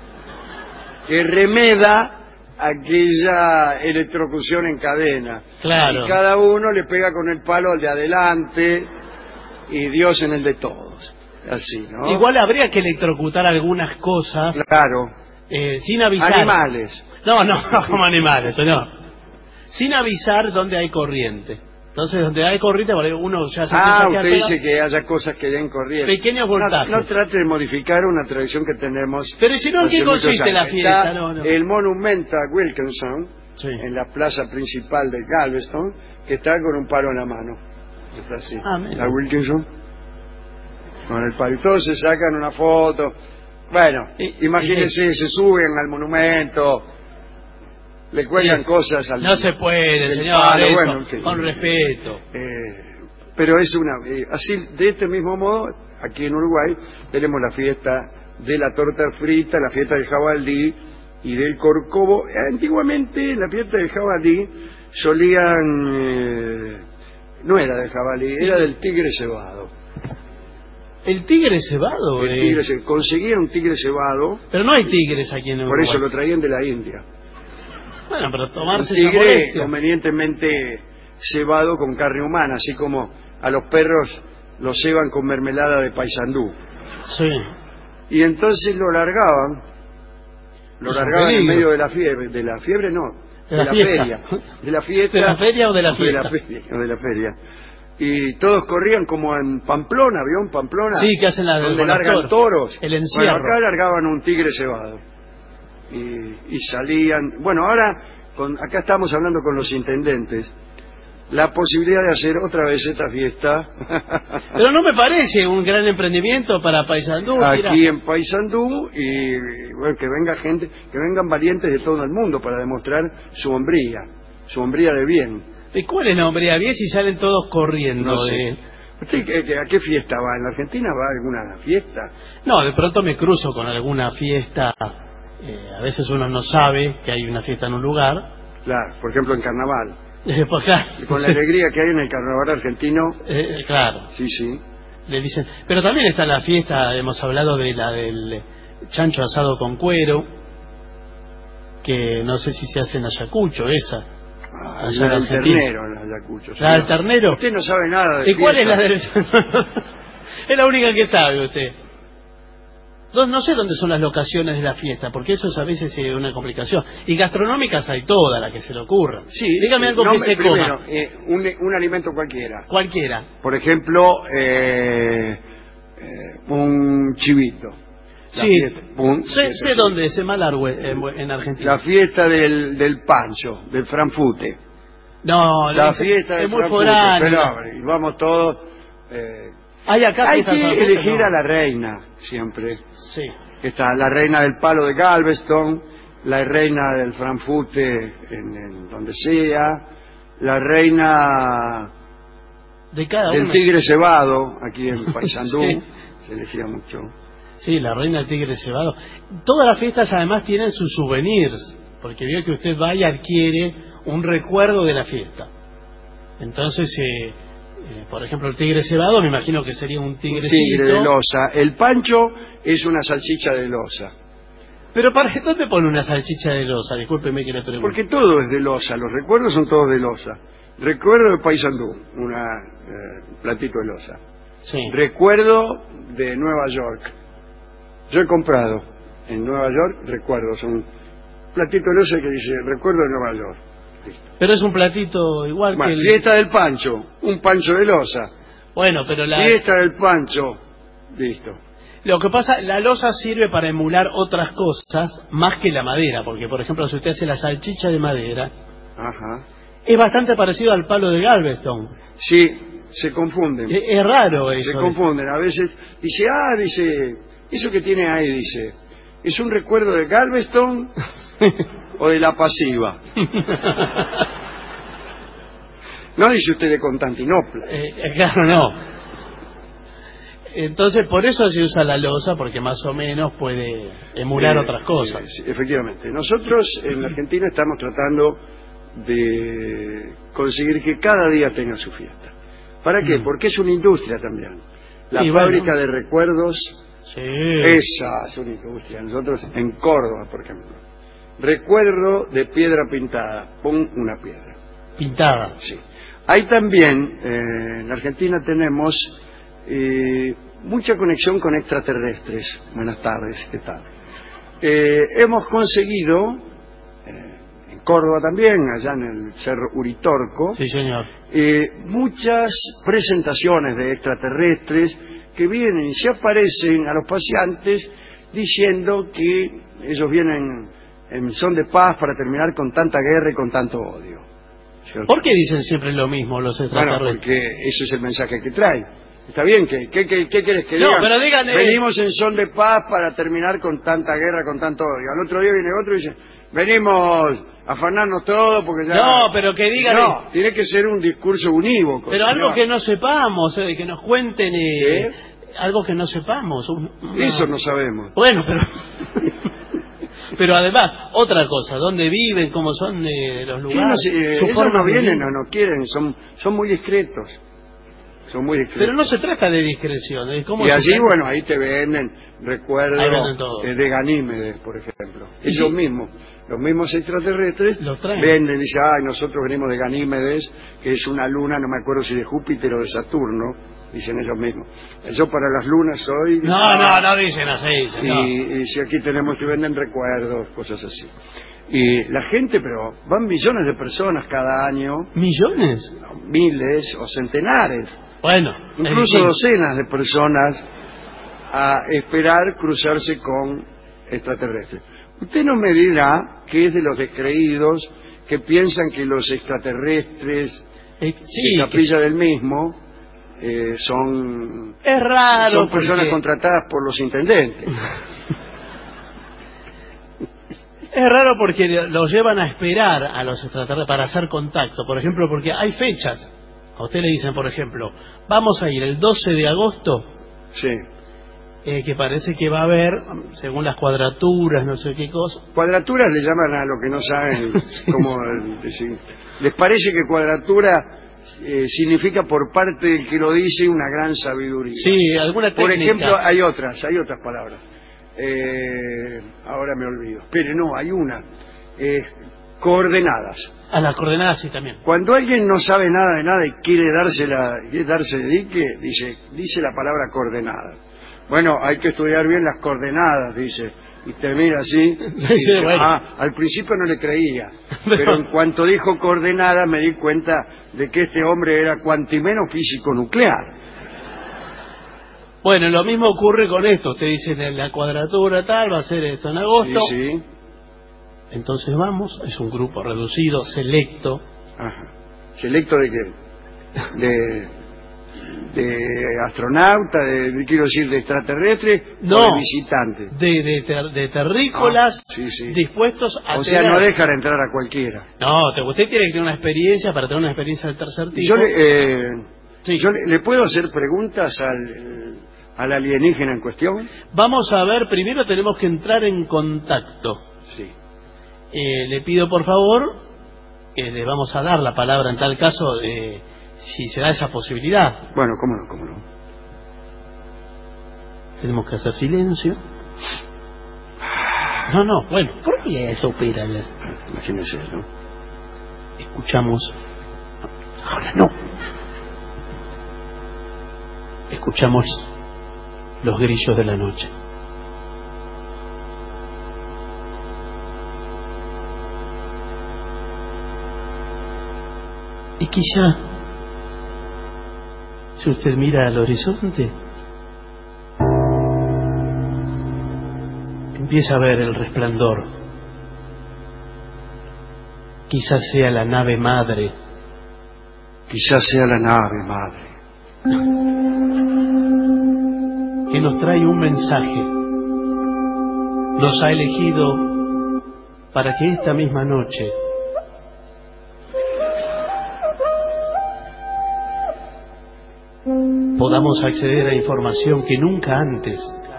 que remeda aquella electrocución en cadena. Claro. Y cada uno le pega con el palo al de adelante y Dios en el de todos. Así, ¿no? Igual habría que electrocutar algunas cosas Claro. eh, sin avisar. Animales. No, no, no como animales, no. Sin avisar dónde hay corriente. Entonces, donde hay corriente, por ahí uno ya se Ah, empieza a usted quedar dice que haya cosas que den corriente. Pequeños No, voltajes. no trate de modificar una tradición que tenemos. Pero si no, ¿en hace qué muchos consiste años. la fiesta? Está No, no. el monumento a Wilkinson, Sí. en la plaza principal de Galveston, que está con un palo en la mano. Está así. Ah, mira. A Wilkinson, con el palo. Y todos se sacan una foto. Bueno, Y- imagínense, y se suben al monumento, le cuelgan Sí. cosas al No se puede, del señor, palo, eso, bueno, en fin. con respeto. Eh, pero es una eh, así, de este mismo modo, aquí en Uruguay tenemos la fiesta de la torta frita, la fiesta del jabalí y del corcovo. Antiguamente la fiesta del jabalí solían eh, no era del jabalí, era del tigre cebado. ¿El tigre cebado? El eh? tigre ce- conseguían un tigre cebado, Pero no hay tigres aquí en Uruguay. por eso lo traían de la India. Bueno, pero Un tomarse esa tigre molestia. convenientemente cebado con carne humana, así como a los perros los ceban con mermelada de paisandú. Sí. Y entonces lo largaban, lo Es un largaban en peligro. medio de la fiebre, de la fiebre no, De la fiesta. feria, de la fiesta, ¿De la feria o de la de fiesta? la feria, o de la feria. Y todos corrían como en Pamplona, ¿vio? En Pamplona, Sí, que hacen la del donde con los largan toros. toros. El encierro. Bueno, acá largaban un tigre cebado. Y, y salían, bueno, ahora con, acá estamos hablando con los intendentes, la posibilidad de hacer otra vez esta fiesta Pero no me parece un gran emprendimiento para Paysandú. aquí en Paysandú y bueno, que venga gente, que vengan valientes de todo el mundo para demostrar su hombría, su hombría de bien. ¿Y cuál es la hombría bien si salen todos corriendo? No sé. de- ¿Usted qué- qué- a qué fiesta va? ¿En la Argentina va a alguna fiesta? No, de pronto me cruzo con alguna fiesta. eh, a veces uno no sabe que hay una fiesta en un lugar. Claro, por ejemplo en carnaval. Eh, pues, claro, Y con la sí. alegría que hay en el carnaval argentino. Eh, claro. Sí, sí. Le dicen. Pero también está la fiesta, hemos hablado de la del chancho asado con cuero, que no sé si se hace en Ayacucho, esa. Ah, Allá la en del Argentina. ternero en Ayacucho. La del ternero. Usted no sabe nada de ¿Y cuál es fiesta. la del.? Es la única que sabe usted. No, no sé dónde son las locaciones de la fiesta, porque eso a veces es una complicación. Y gastronómicas hay todas las que se le ocurran. Sí, Dígame algo no, que se primero, coma. eh, un, un alimento cualquiera. Cualquiera. Por ejemplo, eh, eh, un chivito. La Sí. fiesta- un- Sé, eso sé sí. dónde es Malargüe, en, en Argentina. La fiesta del, del pancho, del franfute. No, La es- fiesta del es muy franfute. foránea. Pero, hombre, y vamos todos. eh, Hay acá hay fiestas que franfutes, elegir no. a la reina, siempre. Sí. Está la reina del palo de Galveston, la reina del franfute en, en donde sea, la reina De cada del una. tigre cebado, aquí en Paysandú, Sí. se elegía mucho. Sí, la reina del tigre cebado. Todas las fiestas además tienen sus souvenirs, porque veo que usted va y adquiere un recuerdo de la fiesta. Entonces, eh, eh, por ejemplo, el tigre cebado, me imagino que sería un tigrecito. Tigre de losa. El pancho es una salchicha de losa. Pero ¿para dónde pone una salchicha de losa? Discúlpeme que le pregunte. Porque todo es de losa, los recuerdos son todos de losa. Recuerdo de Paysandú, un eh, platito de losa. Sí. Recuerdo de Nueva York. Yo he comprado en Nueva York recuerdos, un platito de losa que dice recuerdo de Nueva York. Pero es un platito igual Bueno, que el... fiesta del pancho, un pancho de losa. Bueno, pero la... Fiesta del pancho, listo. Lo que pasa, la losa sirve para emular otras cosas más que la madera, porque por ejemplo si usted hace la salchicha de madera, Ajá. es bastante parecido al palo de Galveston. Sí, se confunden. Es, es raro eso. Se confunden. A veces dice, ah, dice, eso que tiene ahí, dice, ¿es un recuerdo de Galveston o de la pasiva? No dice usted de Constantinopla. Eh, eh, claro, no. Entonces por eso se usa la losa, porque más o menos puede emular Eh, otras cosas. eh, sí, efectivamente. Nosotros en la Argentina estamos tratando de conseguir que cada día tenga su fiesta. ¿Para qué? Mm. Porque es una industria también. La Y fábrica bueno. de recuerdos, Sí. esa es una industria. Nosotros en Córdoba, por ejemplo, recuerdo de piedra pintada, pon una piedra. Pintada. Sí. Hay también, eh, en Argentina tenemos eh, mucha conexión con extraterrestres. Buenas tardes, ¿qué tal? Eh, hemos conseguido, eh, en Córdoba también, allá en el Cerro Uritorco, Sí, señor. eh, muchas presentaciones de extraterrestres que vienen y se aparecen a los paseantes diciendo que ellos vienen en son de paz para terminar con tanta guerra y con tanto odio. ¿Cierto? ¿Por qué dicen siempre lo mismo los Bueno, extraterrestres? porque ese es el mensaje que trae. Está bien, ¿qué, qué, qué, qué quieres que No, digan? pero digan, eh, Venimos en son de paz para terminar con tanta guerra, con tanto odio. Al otro día viene otro y dice, venimos a afanarnos todo porque ya... No, pero que digan... No, tiene que ser un discurso unívoco. Pero señor. algo que no sepamos, eh, que nos cuenten... eh, algo que no sepamos. un- una- Eso no sabemos. Bueno, pero... pero además, otra cosa, ¿dónde viven? ¿Cómo son eh, los Sí, lugares? no, sí, eh, su ellos forma no de vienen vivir? o no quieren, son, son muy discretos. Son muy discretos. Pero no se trata de discreción. ¿eh? ¿Cómo Y se allí, trata? bueno, ahí te venden recuerdos Ahí venden todo. eh, de Ganímedes, por ejemplo. Y Ellos sí. mismos, los mismos extraterrestres, Los traen. venden, dicen, ay, nosotros venimos de Ganímedes, que es una luna, no me acuerdo si de Júpiter o de Saturno, dicen ellos mismos. Yo para las lunas soy... No, no, no dicen así, señor. Y, y si aquí tenemos que venden recuerdos, cosas así. Y la gente, pero van millones de personas cada año. ¿Millones? Miles o centenares. Bueno. Incluso es- docenas de personas a esperar cruzarse con extraterrestres. Usted no me dirá que es de los descreídos que piensan que los extraterrestres Eh, sí, en Capilla del mismo eh, son, es raro. son personas porque... contratadas por los intendentes. Es raro porque los llevan a esperar a los extraterrestres para hacer contacto, por ejemplo, porque hay fechas. A usted le dicen, por ejemplo, vamos a ir el doce de agosto, sí. eh, que parece que va a haber, según las cuadraturas, no sé qué cosa. Cuadraturas le llaman a lo que no saben sí, cómo decir. Les parece que cuadratura eh, significa por parte del que lo dice una gran sabiduría. Sí, alguna técnica. Por ejemplo, hay otras, hay otras palabras. Eh, ahora me olvido. Pero no, hay una. Eh, coordenadas. A las coordenadas sí también. Cuando alguien no sabe nada de nada y quiere dársela, quiere darse de dique, dice, dice la palabra coordenadas. Bueno, hay que estudiar bien las coordenadas, dice. Y te mira así. Sí, sí, bueno. Ah, al principio no le creía. Pero en cuanto dijo coordenadas me di cuenta de que este hombre era cuantimeno físico nuclear. Bueno, lo mismo ocurre con esto. Usted dice en la cuadratura tal, va a ser esto en agosto. Sí, sí. Entonces vamos, es un grupo reducido, selecto. Ajá. ¿Selecto de qué? De, de astronauta, de, de, quiero decir, de extraterrestres, no, o de visitantes. De, de, ter, de terrícolas ah, sí, sí. dispuestos a O sea, tener... no dejan entrar a cualquiera. No, usted tiene que tener una experiencia para tener una experiencia del tercer tipo. Yo le, eh, sí. yo le, le puedo hacer preguntas al, al alienígena en cuestión. Vamos a ver, primero tenemos que entrar en contacto. Sí. Eh, le pido por favor, eh, le vamos a dar la palabra en tal caso, eh, si se da esa posibilidad. Bueno, cómo no, cómo no. Tenemos que hacer silencio. No, no, bueno, ¿por qué eso opera? Imagínese, ¿no? Escuchamos. Ahora no. Escuchamos los grillos de la noche. Y quizá, si usted mira al horizonte, empieza a ver el resplandor. Quizás sea la nave madre. Quizás sea la nave madre. Que nos trae un mensaje. Nos ha elegido para que esta misma noche podamos acceder a información que nunca antes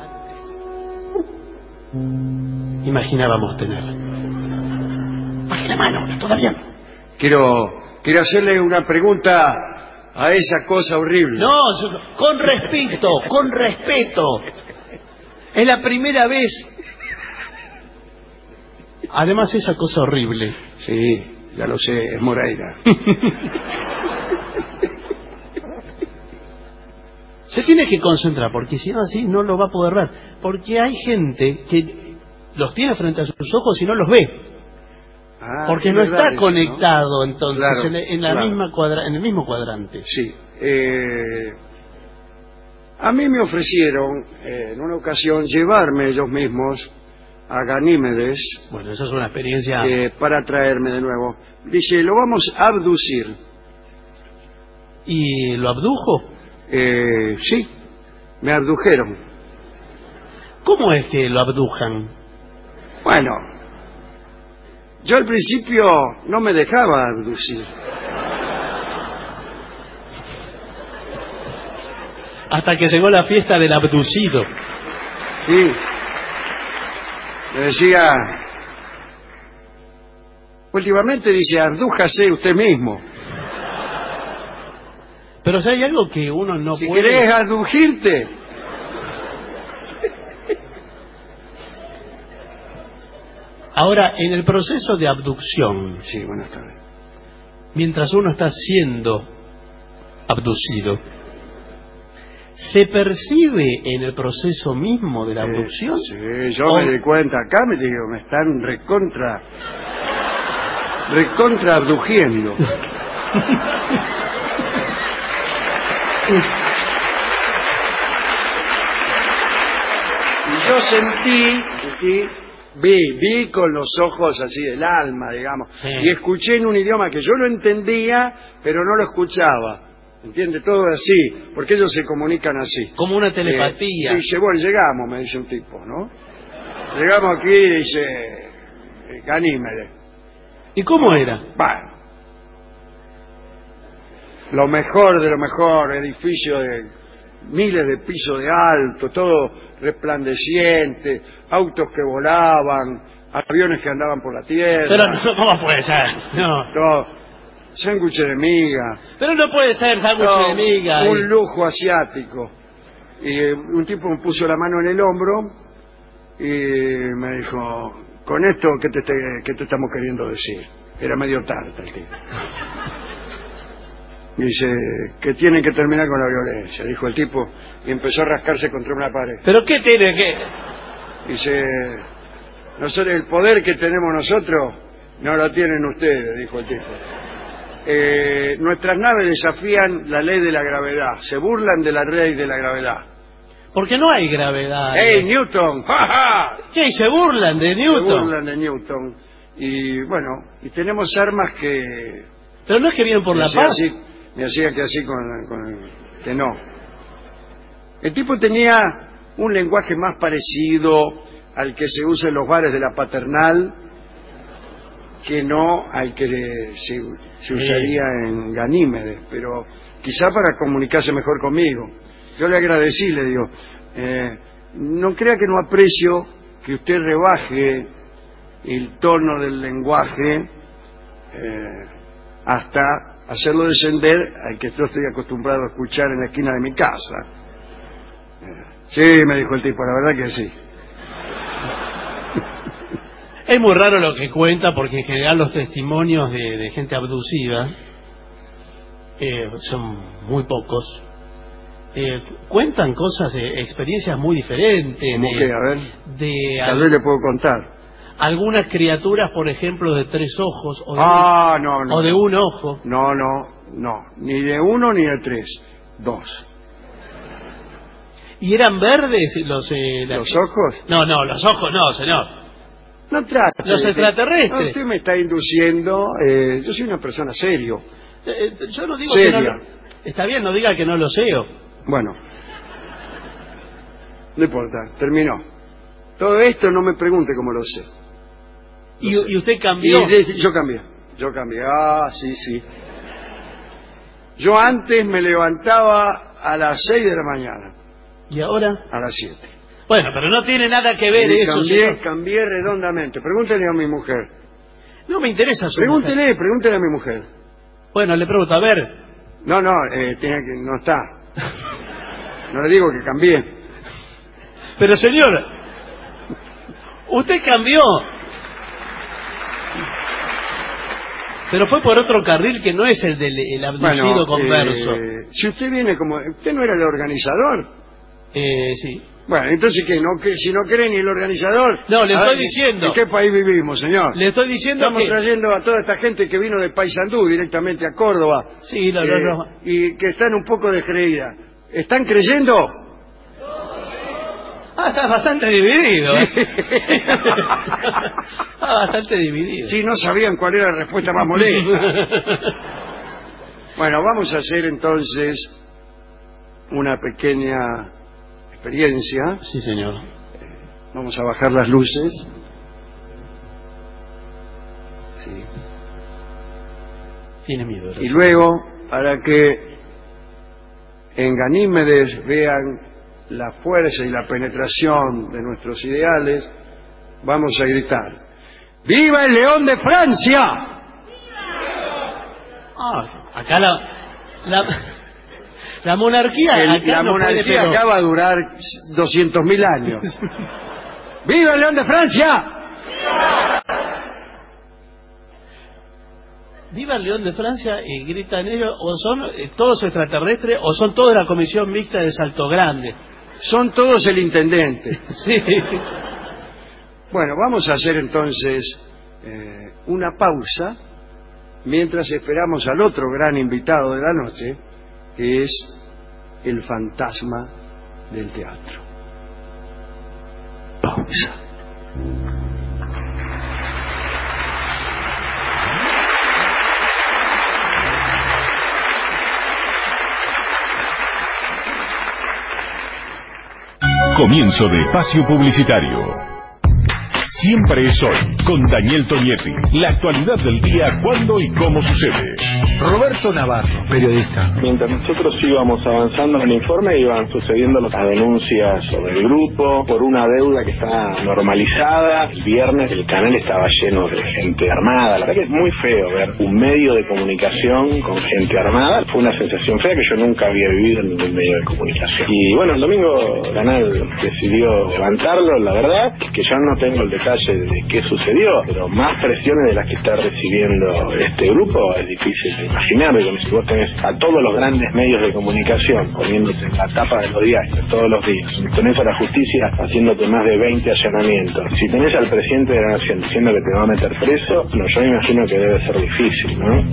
imaginábamos tener. Baje la mano, todavía no. Quiero, quiero hacerle una pregunta a esa cosa horrible. No, con respeto, con respeto. Es la primera vez. Además, esa cosa horrible. Sí, ya lo sé, es Moreira. Se tiene que concentrar, porque si no así no lo va a poder ver. Porque hay gente que los tiene frente a sus ojos y no los ve. Ah, porque no verdad, está conectado, ¿no? Entonces, claro, en, en, la claro. misma cuadra, en el mismo cuadrante. Sí. Eh, a mí me ofrecieron eh, en una ocasión llevarme ellos mismos a Ganímedes. Bueno, esa es una experiencia. Eh, para traerme de nuevo. Dice, lo vamos a abducir. ¿Y lo abdujo? Eh, sí, me abdujeron. ¿Cómo es que lo abdujan? Bueno, yo al principio no me dejaba abducir. Hasta que llegó la fiesta del abducido. Sí. Me decía, últimamente dice, abdújase usted mismo. Pero si hay algo que uno no si puede... Si querés abdujirte. Ahora, en el proceso de abducción... Sí, buenas tardes. Mientras uno está siendo abducido, ¿se percibe en el proceso mismo de la abducción? Sí, sí, yo o... me di cuenta acá, me digo, me están recontra... recontra abdugiendo. Y yo sentí, sentí Vi, vi con los ojos así del alma, digamos. Sí. Y escuché en un idioma que yo lo entendía, pero no lo escuchaba. ¿Entiende? Todo así, porque ellos se comunican así. Como una telepatía. Eh, dice, bueno, llegamos, me dice un tipo, ¿no? Llegamos aquí, dice, Ganímedes. ¿Y cómo era? Bueno. Lo mejor de lo mejor, edificio de miles de pisos de alto, todo resplandeciente, autos que volaban, aviones que andaban por la tierra. Pero no, ¿cómo puede ser? No. No, sándwiches de miga. Pero no puede ser sándwich No, de miga. un eh. lujo asiático. Y eh, un tipo me puso la mano en el hombro y me dijo, con esto, ¿qué te, te- qué te estamos queriendo decir? Era medio tarde el tipo. Dice, que tienen que terminar con la violencia, dijo el tipo, y empezó a rascarse contra una pared. ¿Pero qué tiene que...? Dice, nosotros, el poder que tenemos nosotros no lo tienen ustedes, dijo el tipo. Eh, nuestras naves desafían la ley de la gravedad, se burlan de la ley de la gravedad. Porque no hay gravedad. ¡Hey, Newton! ¡Ja, ja! ¿Qué? ¿Se burlan de Newton? Se burlan de Newton. Y bueno, y tenemos armas que... Pero no es que vienen por me la hacía paz. así- me hacía que así con, con... que no. El tipo tenía un lenguaje más parecido al que se usa en los bares de la Paternal que no al que se, se usaría en Ganímedes, pero quizá para comunicarse mejor conmigo. Yo le agradecí, le digo, eh, no crea que no aprecio que usted rebaje el tono del lenguaje eh, hasta hacerlo descender al que yo estoy acostumbrado a escuchar en la esquina de mi casa. Eh, sí, me dijo el tipo, la verdad que sí. Es muy raro lo que cuenta, porque en general los testimonios de, de gente abducida eh, son muy pocos. Eh, cuentan cosas, eh, experiencias muy diferentes. ¿Cómo de, que? A ver, de tal al- vez le puedo contar. algunas criaturas, por ejemplo, de tres ojos o de, Ah, un, no, no. o de un ojo. No, no, no. Ni de uno ni de tres. Dos. ¿Y eran verdes los eh, las- ¿Los ojos? No, no, los ojos no, señor. No trate. Los de- extraterrestres. No, usted me está induciendo. eh, yo soy una persona serio. Eh, eh, yo no digo Seria. que no lo- Está bien, no diga que no lo sé. Bueno. No importa, terminó. Todo esto no me pregunte cómo lo sé. ¿Y, y usted cambió? Y de- yo cambié. Yo cambié. Ah, sí, sí. Yo antes me levantaba a las seis de la mañana. ¿Y ahora? A las siete. Bueno, pero no tiene nada que ver Y eso, cambié, señor. cambié redondamente. Pregúntele a mi mujer. No me interesa su Pregúntele, mujer. pregúntele a mi mujer. Bueno, le pregunto, a ver. No, no, eh, tiene que, no está. No le digo que cambié. Pero señor, usted cambió. Pero fue por otro carril que no es el del el abducido Bueno, converso. eh, si usted viene como... ¿Usted no era el organizador? Eh, sí. Bueno, entonces, ¿qué? ¿No, que, si no cree ni el organizador... No, le A estoy ver, diciendo. ¿En qué país vivimos, señor? Le estoy diciendo Estamos que... trayendo a toda esta gente que vino de Paysandú directamente a Córdoba. Sí, no, no, eh, no. Y que están un poco descreídas. ¿Están creyendo? Ah, está bastante dividido. ¿eh? Sí. Está bastante dividido. Sí, no sabían cuál era la respuesta más molesta. Bueno, vamos a hacer entonces una pequeña experiencia. Sí, señor. Vamos a bajar las luces. Sí. Tiene miedo. Y luego, para que en Ganímedes vean la fuerza y la penetración de nuestros ideales, vamos a gritar: ¡Viva el León de Francia! Ah, acá la... la... La monarquía, El- acá la no puede, monarquía pero- acá va a durar doscientos mil años. ¡Viva el León de Francia! Viva el León de Francia, y gritan ellos, o son eh, todos extraterrestres, o son todos la comisión mixta de Salto Grande. Son todos el intendente. Sí. Bueno, vamos a hacer entonces eh, una pausa mientras esperamos al otro gran invitado de la noche, que es el fantasma del teatro. Pausa. Comienzo de espacio publicitario. Siempre es hoy, con Daniel Tonietti. La actualidad del día, cuándo y cómo sucede. Roberto Navarro, periodista. Mientras nosotros íbamos avanzando en el informe, iban sucediendo las denuncias sobre el grupo por una deuda que está normalizada. El viernes el canal estaba lleno de gente armada. La verdad que es muy feo ver un medio de comunicación con gente armada. Fue una sensación fea que yo nunca había vivido en ningún medio de comunicación. Y bueno, el domingo el canal decidió levantarlo. La verdad es que yo no tengo el detalle de qué sucedió, pero más presiones de las que está recibiendo este grupo es difícil de imaginar. Porque si vos tenés a todos los grandes medios de comunicación poniéndose en la tapa de los diarios todos los días, tenés a la justicia haciéndote más de veinte allanamientos, si tenés al presidente de la nación diciendo que te va a meter preso, no, yo me imagino que debe ser difícil, ¿no?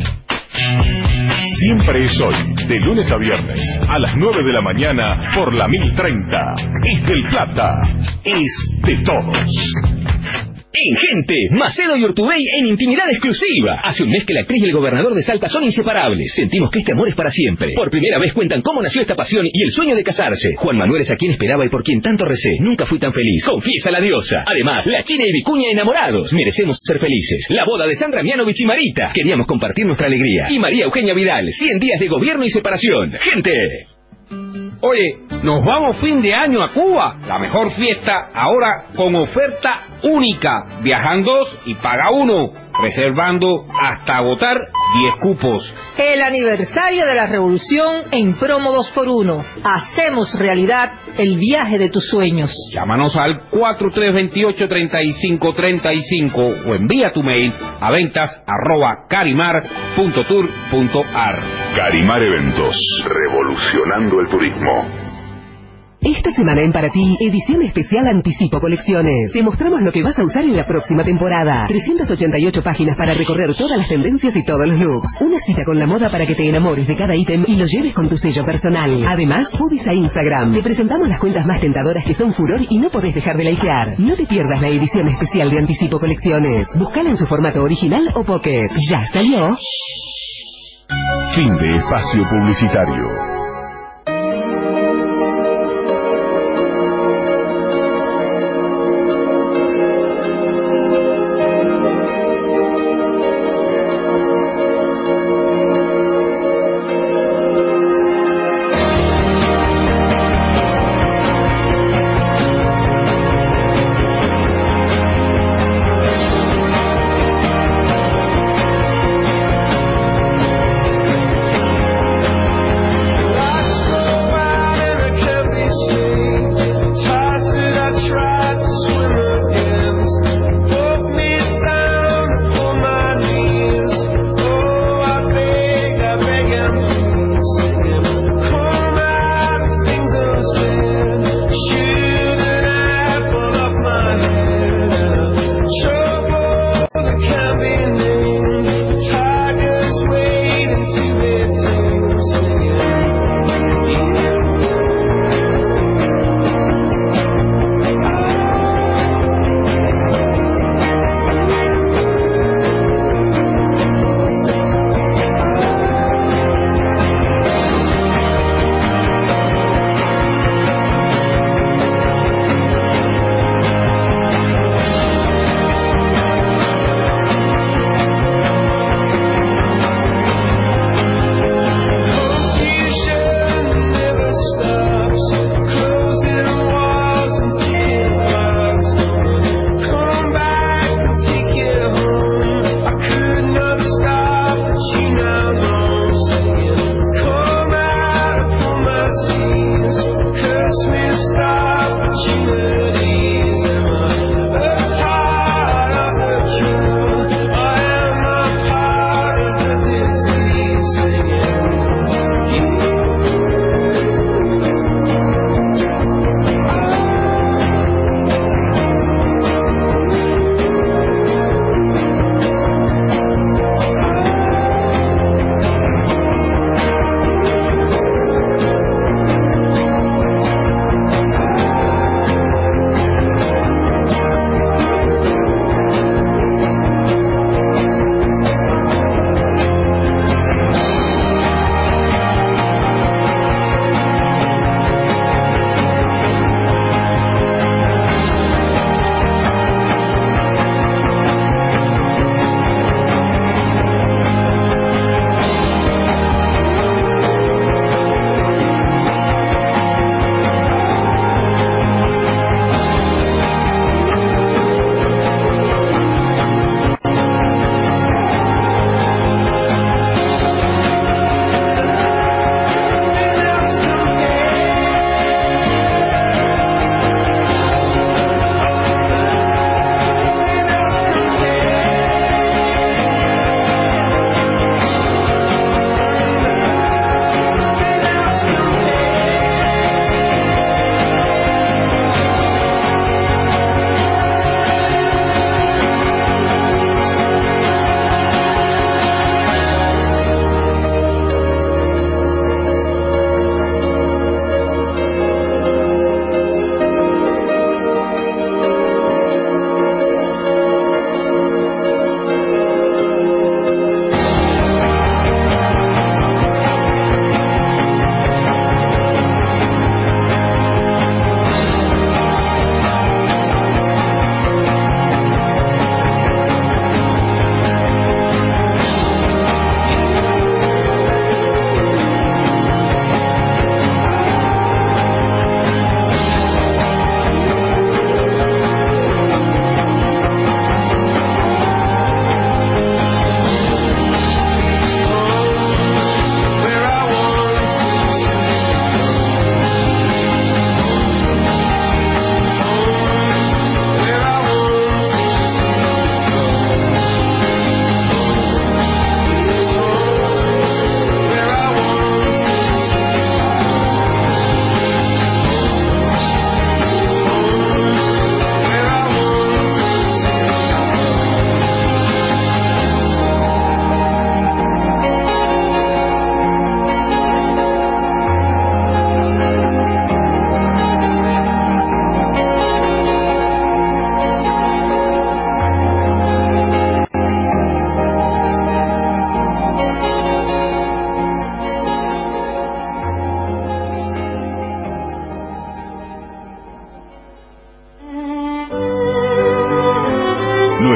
Siempre es hoy, de lunes a viernes, a las nueve de la mañana, por la mil treinta. Es del Plata, es de todos. En Gente, Macedo y Urtubey en intimidad exclusiva. Hace un mes que la actriz y el gobernador de Salta son inseparables. Sentimos que este amor es para siempre. Por primera vez cuentan cómo nació esta pasión y el sueño de casarse. Juan Manuel es a quien esperaba y por quien tanto recé. Nunca fui tan feliz. Confiesa la diosa. Además, la China y Vicuña enamorados. Merecemos ser felices. La boda de Sandra Mianovich y Marita. Queríamos compartir nuestra alegría. Y María Eugenia Vidal. cien días de gobierno y separación. Gente. Oye, nos vamos fin de año a Cuba. La mejor fiesta ahora con oferta única. Viajan dos y paga uno. Reservando hasta agotar diez cupos. El aniversario de la revolución en promo dos por uno. Hacemos realidad el viaje de tus sueños. Llámanos al cuatro tres dos ocho, tres cinco tres cinco o envía tu mail a ventas arroba carimar punto tour punto ar. Carimar Eventos, revolucionando el turismo. Esta semana en Para Ti, edición especial Anticipo Colecciones. Te mostramos lo que vas a usar en la próxima temporada. trescientas ochenta y ocho páginas para recorrer todas las tendencias y todos los looks. Una cita con la moda para que te enamores de cada ítem y lo lleves con tu sello personal. Además, foodies a Instagram. Te presentamos las cuentas más tentadoras que son furor y no podés dejar de likear. No te pierdas la edición especial de Anticipo Colecciones. Búscala en su formato original o pocket. ¿Ya salió? Fin de espacio publicitario.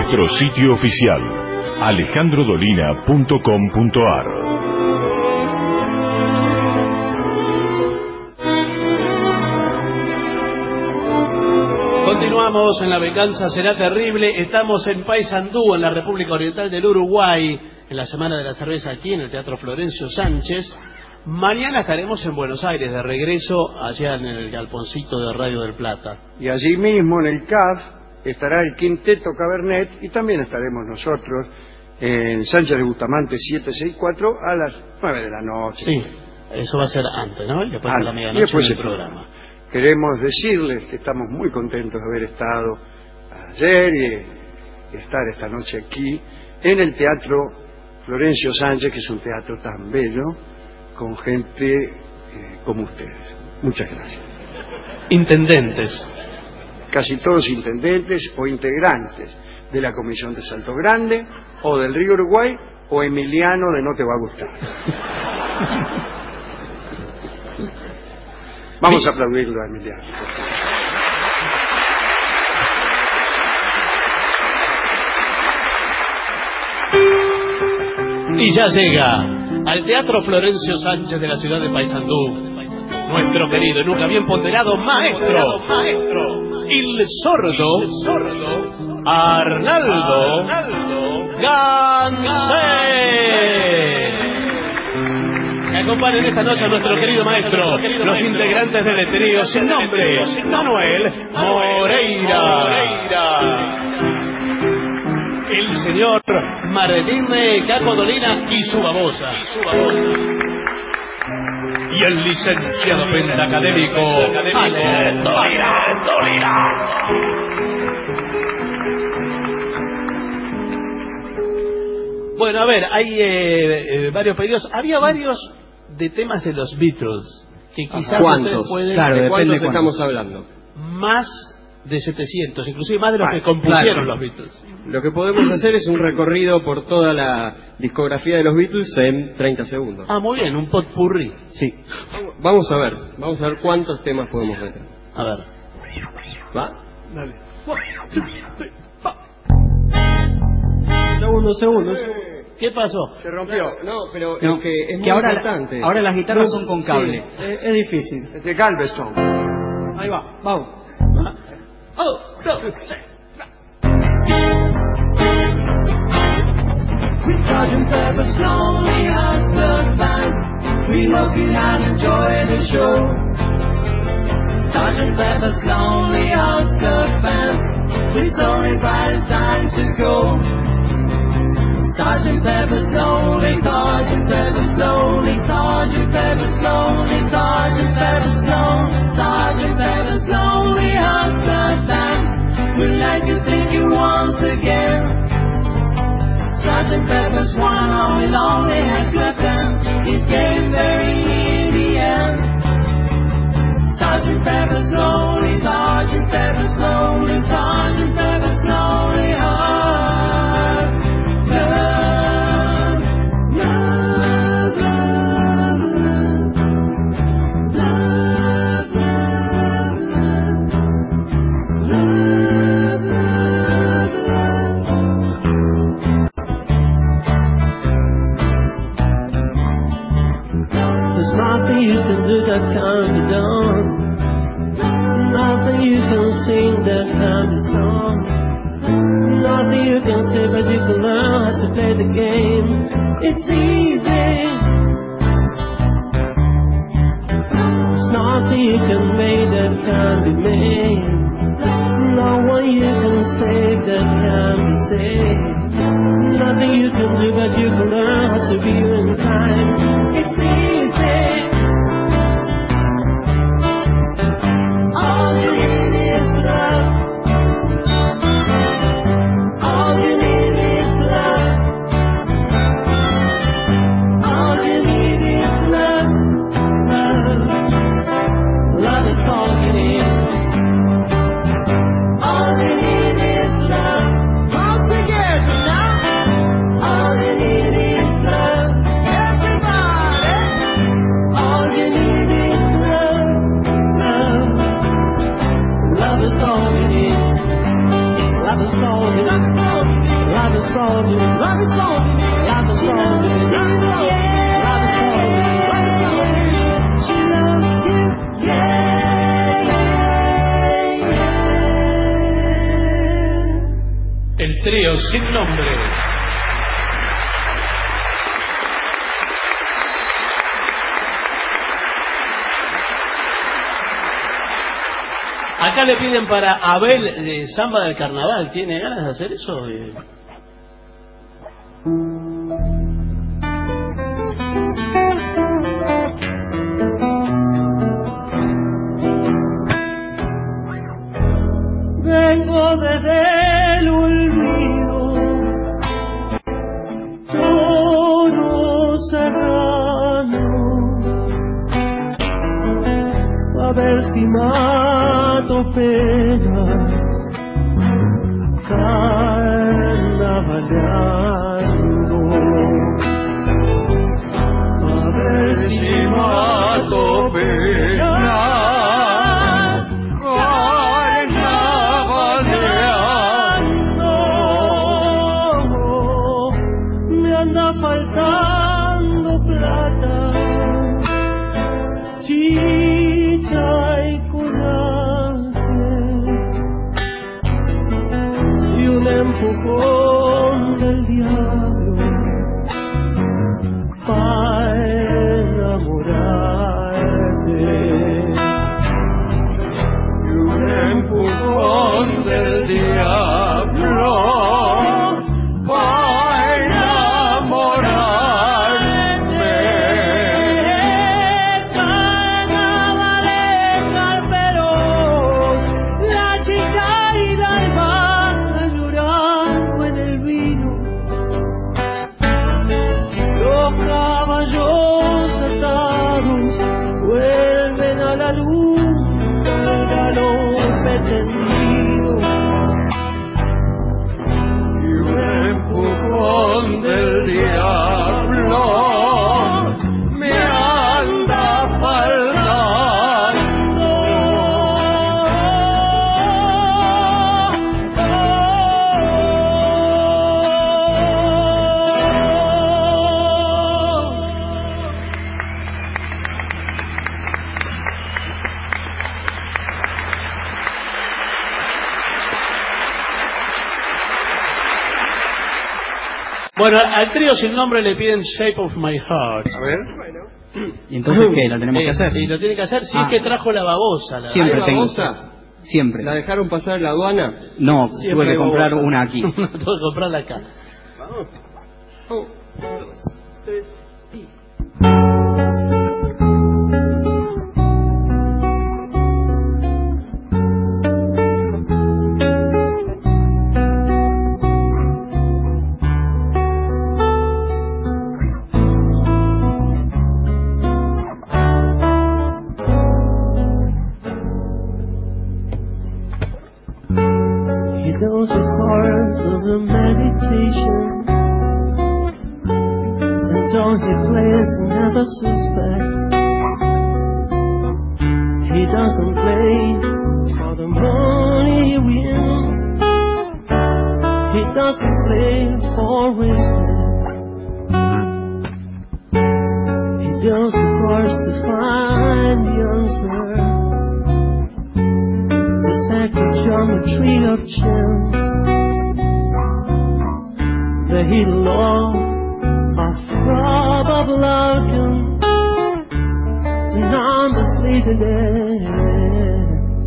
nuestro sitio oficial alejandro dolina punto com punto ar. Continuamos en La Venganza Será Terrible. Estamos en Paysandú, en la República Oriental del Uruguay, en la Semana de la Cerveza aquí en el Teatro Florencio Sánchez. Mañana estaremos en Buenos Aires, de regreso allá en el galponcito de Radio del Plata. Y allí mismo en el C A F estará el Quinteto Cabernet y también estaremos nosotros en Sánchez de Bustamante setecientos sesenta y cuatro a las nueve de la noche. Sí, eso va a ser antes, ¿no? Y después Ah, a la y medianoche después del el programa. Queremos decirles que estamos muy contentos de haber estado ayer y estar esta noche aquí en el Teatro Florencio Sánchez, que es un teatro tan bello, con gente eh, como ustedes. Muchas gracias. Intendentes. Casi todos intendentes o integrantes de la Comisión de Salto Grande o del Río Uruguay o Emiliano de No Te Va a Gustar. Vamos a aplaudirlo a Emiliano. Y ya llega al Teatro Florencio Sánchez de la ciudad de Paysandú nuestro querido y nunca bien ponderado maestro, maestro, el sordo Arnaldo Gansé. Me acompañan esta noche a nuestro querido maestro, los integrantes del trío sin nombre, Manuel Moreira, el señor Martín Caco Dolina y su babosa, y el licenciado pentacadémico Ale Dolina. Bueno, a ver, hay eh, eh, varios pedidos. Había varios de temas de los Beatles que quizás ustedes pueden... Claro, ¿de cuántos estamos hablando? Más de setecientos, inclusive más de los que compusieron claro. los Beatles. Lo que podemos hacer es un recorrido por toda la discografía de los Beatles en treinta segundos. Ah, muy bien, un potpourri. Sí. Vamos a ver, vamos a ver cuántos temas podemos meter. A ver. ¿Va? Dale. Segundos, segundos. ¿Qué pasó? Se rompió. No, pero No, es que es que muy ahora, importante. ahora las guitarras No, son con sí, cable. es, es difícil. Es de Galveston. Ahí va, vamos. Oh, no. With Sergeant Pepper's Lonely Hearts Club Band, we hope you have enjoyed the show. Sergeant Pepper's Lonely Hearts Club Band, we're sorry but it's time to go. Sergeant Pepper's Lonely, Sergeant Pepper's Lonely, Sergeant Pepper's Lonely, Sergeant Pepper's Lonely, Sergeant Pepper's Lonely Hearts Club Band, we'd like to thank you once again. Sergeant Pepper's one only lonely has left them. He's getting very near the end. Sergeant Pepper's lonely, Sergeant Pepper's lonely, Sergeant Pepper's lonely hearts. Love, love, love, love, love, love, love, love, love. There's nothing you can do that can't be done. Nothing you can sing that can't be sung. Nothing you can say, but you can learn how to play the game. It's easy. There's nothing you can make that can't be made. No one you can save that can't be saved. Nothing you can do, but you can learn how to be in time. It's easy. All you need is love. All you need is love. All you need is love. Love, love is all you need. All you need is love. All together now. All you need is love. Everybody. All you need is love. Love, love is all you need. Love is salty, love is salty, love is salty, love is salty, love is salty, love is salty, love is salty, love is salty. She loves you, yeah. El trío sin nombre. Acá le piden para Abel de Samba del Carnaval. ¿Tiene ganas de hacer eso? Eh... Vengo desde el olvido, todo serrano, a ver si mato pena, carnavaleando, a ver si mato pena. Faltando plata, chicha y coraje, y un empujón del diablo para enamorarte, y un empujón del diablo para del diablo me anda faltando. Bueno, al trío sin nombre le piden Shape of My Heart. A ver. ¿Y entonces qué? ¿Lo tenemos Eh, que hacer? Y lo tiene que hacer si Ah. es que trajo la babosa. La Siempre ¿Hay tengo. babosa? Siempre. ¿La dejaron pasar en la aduana? No, Siempre tuve que hay comprar babosa. una aquí. Tuve que comprarla acá. Vamos. Un, dos, tres y... He does the cards as a meditation, and all he plays never suspect. He doesn't play for the money he wins, he doesn't play for respect. He does the cards to find the answer, sacred geometry of chance, the hidden law of probable outcome, the numbers leading ends.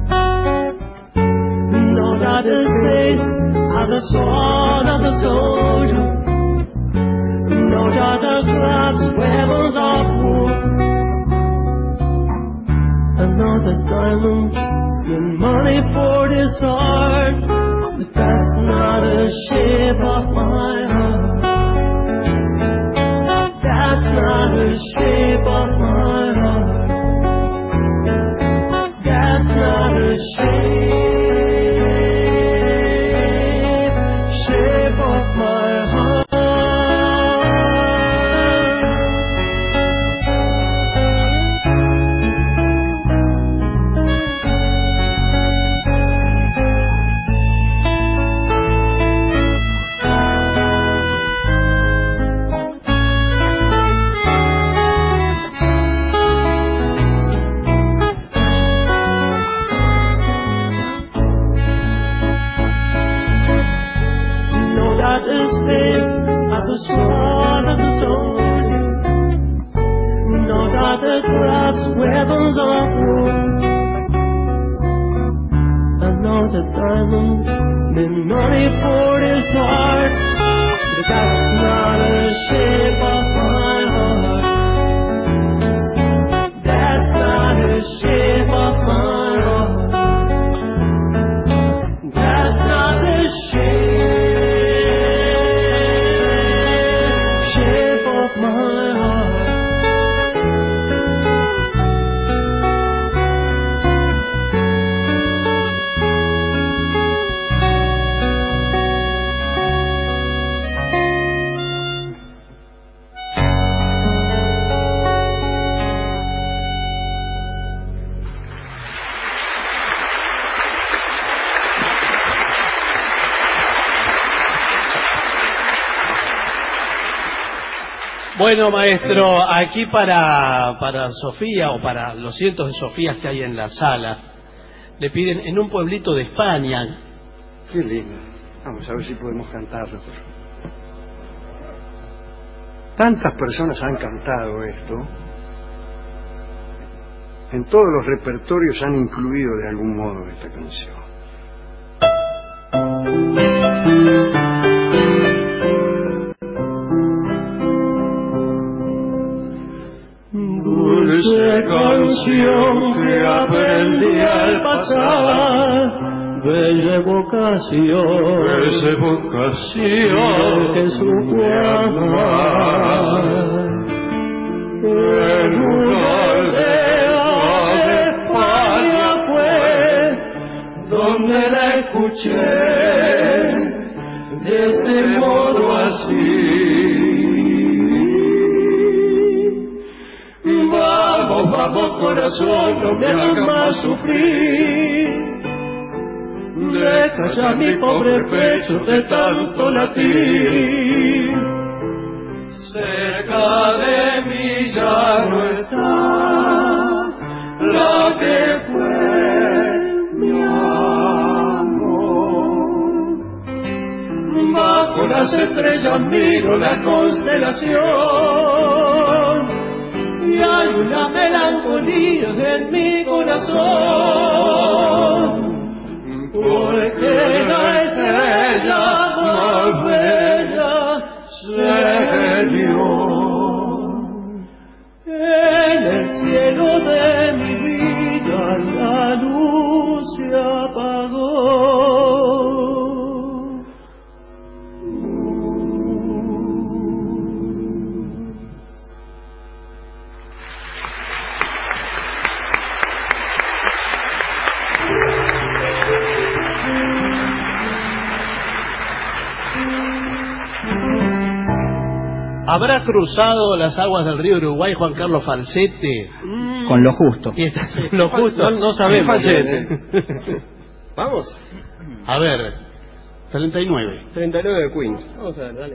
No other space of the sword of the soldier, no other gloves, weapons of war, another diamonds in money for this art, but that's not a shape of my heart. That's not a shape of my heart. That's not a shape, shape of my heart. wanted diamonds, been money for his heart, but that's not the shape of my heart. That's not the shape of my heart. That's not the shape, shape of my heart. Bueno, maestro, aquí para, para Sofía, o para los cientos de Sofías que hay en la sala, le piden en un pueblito de España. Qué lindo. Vamos a ver si podemos cantarlo. Tantas personas han cantado esto. En todos los repertorios han incluido de algún modo esta canción. Dulce canción que aprendí al pasar, bella evocación, Bella evocación que supo amar. En una aldea de España fue donde la escuché de este modo así. Vamos, vamos corazón, no me hagas más sufrir. Deja ya mi pobre pecho de tanto latir. Cerca de mí ya no está la que fue mi amor. Bajo las estrellas miro la constelación y hay una melancolía en mi corazón, porque la estrella más bella se dio. En el cielo de mi vida la luz se apagó. ¿Habrá cruzado las aguas del río Uruguay Juan Carlos Falsete? Con lo justo. Y está- lo justo, no, no sabemos. Falsete. Vamos. A ver, treinta y nueve. treinta y nueve de Queens. Vamos a ver, dale.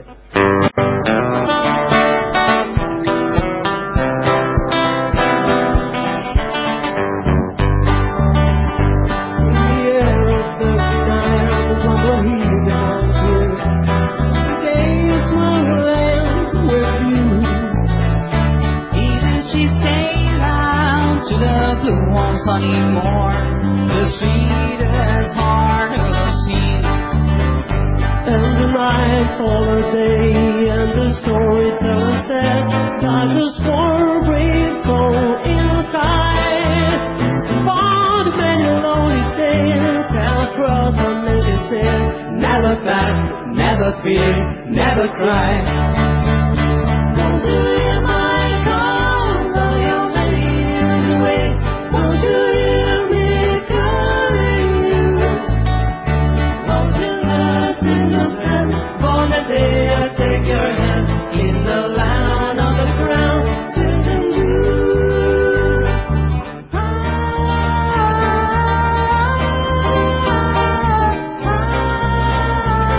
Sunny morn, the sweetest heart of the sea. And the night holiday and the storyteller said, I just want to breathe so inside. For the many lonely days, and across the many says, never back, never fear, never cry. Don't you hear my call, though you're many years away? Don't you hear me calling you? Won't you listen to them? For the day I take your hand in the land of the ground to the new. Ah, ah, ah, ah.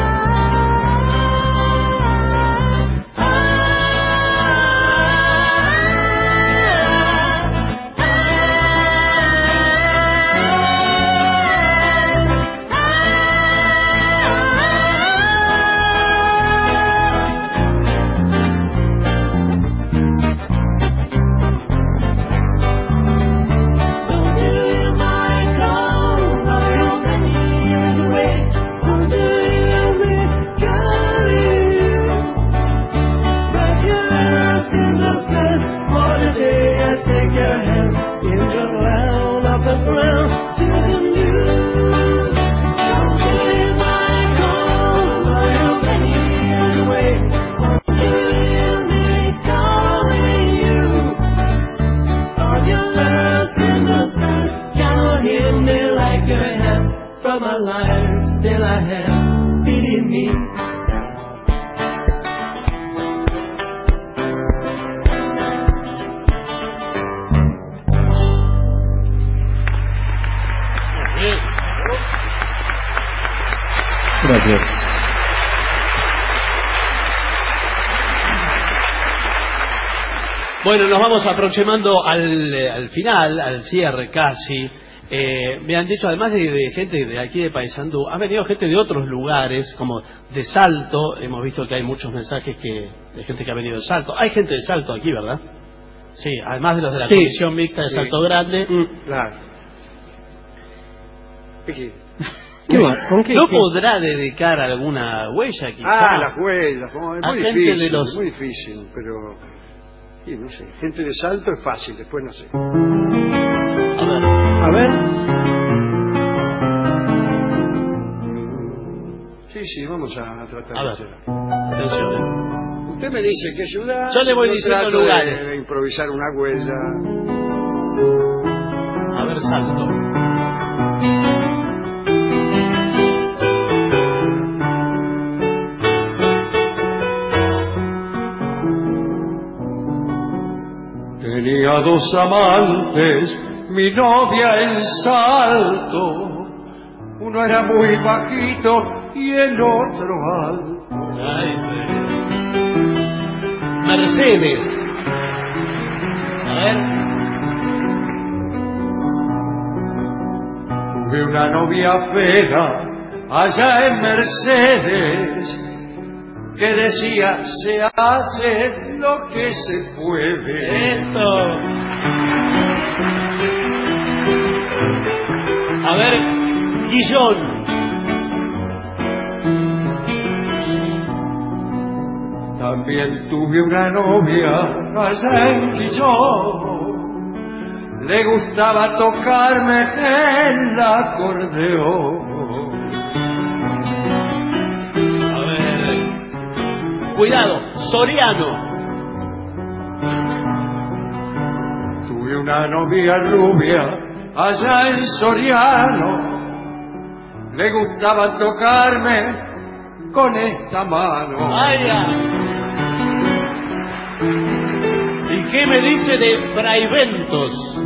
left from my life, still I have pity me. Gracias. Bueno, nos vamos aproximando al, al final, al cierre casi. Eh, me han dicho, además de, de gente de aquí de Paysandú, ha venido gente de otros lugares, como de Salto. Hemos visto que hay muchos mensajes que de gente que ha venido de Salto. Hay gente de Salto aquí, ¿verdad? Sí, además de los de la Sí. Comisión Mixta de Sí. Salto Grande. Mm, claro. ¿Qué? ¿Qué va? ¿Con qué? ¿No qué? podrá dedicar alguna huella quizá? Ah, las huellas, como es A muy gente difícil, de los- muy difícil, pero sí, no sé, gente de Salto es fácil, después no sé. A ver. A ver. Sí, sí, vamos a tratar A de ver. hacer. Atención. Usted me dice qué ciudad, Yo le voy yo diciendo trato de- lugares. de improvisar una huella. A ver, Salto. Tenía dos amantes, mi novia en Salto. Uno era muy bajito y el otro alto. Ay, sí. Mercedes. A ver. Tuve una novia fea allá en Mercedes que decía se hace lo que se puede. Eso. A ver, Guillón. También tuve una novia allá en Quillón. Le gustaba tocarme el acordeón. A ver. Cuidado, Soriano. Tuve una novia rubia allá en Soriano. Le gustaba tocarme con esta mano. Vaya. ¿Y qué me dice de Fraiventos?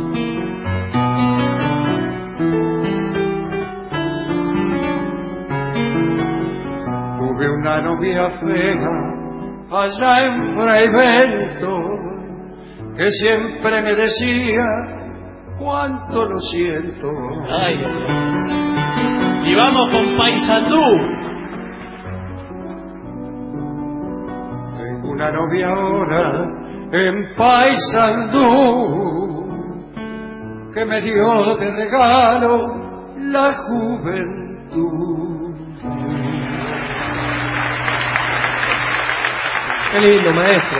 Tuve una novia fea allá en Fraivento que siempre me decía cuánto lo siento. Ay. Y vamos con Paysandú. Tengo una novia ahora en Paysandú que me dio de regalo la juventud. Qué lindo, maestro.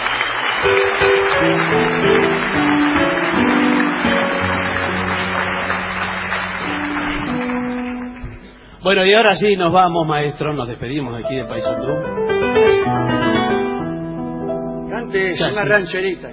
Bueno, y ahora sí nos vamos, maestro. Nos despedimos aquí de Paysandú. Cante Ya, una sí. rancherita.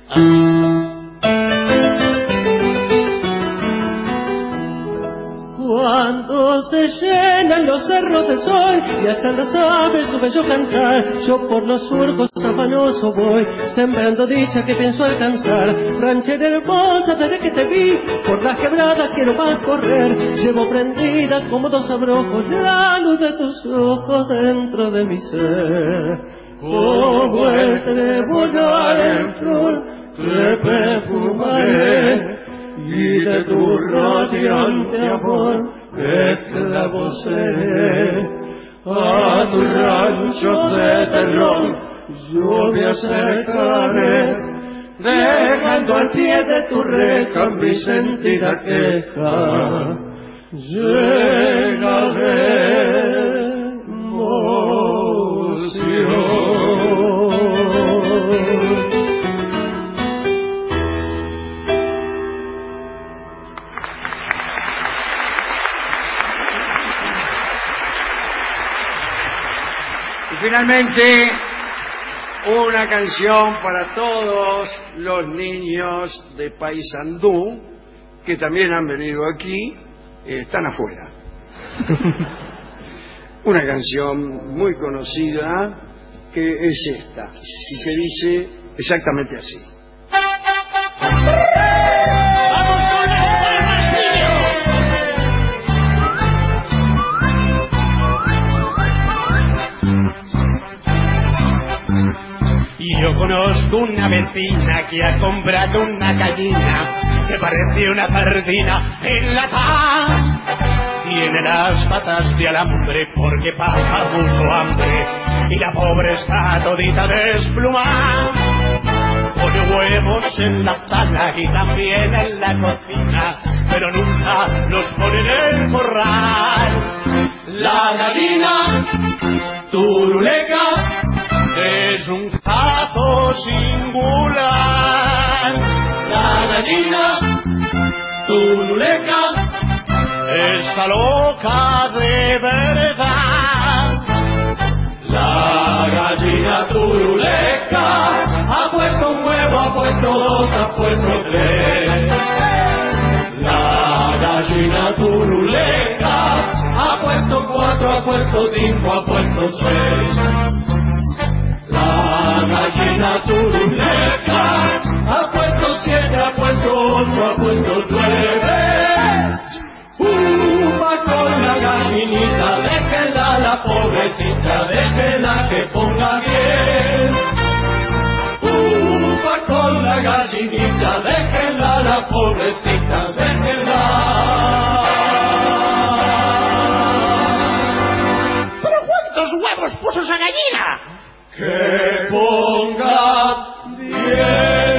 Cuando se llenan los cerros de sol y alzan las aves su bello cantar, yo por los surcos afanoso voy, sembrando dicha que pienso alcanzar. Ranchera hermosa, desde que te vi, por las quebradas quiero más correr. Llevo prendida como dos abrojos la luz de tus ojos dentro de mi ser. Como el trebonar en flor, te perfumaré, y de tu radiante amor esclavo seré. A tu rancho de terror yo me acercaré, dejando al pie de tu reja mi sentida queja llena de emoción. Y finalmente, una canción para todos los niños de Paysandú que también han venido aquí eh, están afuera. Una canción muy conocida que es esta y que dice exactamente así. ¡Vamos con las palmas, Y yo conozco una vecina que ha comprado una gallina que parece una sardina enlatada. Tiene las patas de alambre porque pasa mucho hambre y la pobre está todita desplumada. Pone huevos en la sala y también en la cocina, pero nunca los pone en el corral. La gallina turuleca es un caso singular. La gallina turuleca está loca de verdad. La gallina turuleca ha puesto un huevo, ha puesto dos, ha puesto tres. La gallina turuleca ha puesto cuatro, ha puesto cinco, ha puesto seis. La gallina turuleca ha puesto siete, ha puesto ocho, ha puesto nueve. Upa con la gallinita, déjela la pobrecita, déjela que ponga bien. Upa con la gallinita, déjela la pobrecita, déjela. ¿Pero cuántos huevos puso esa gallina? Que ponga bien.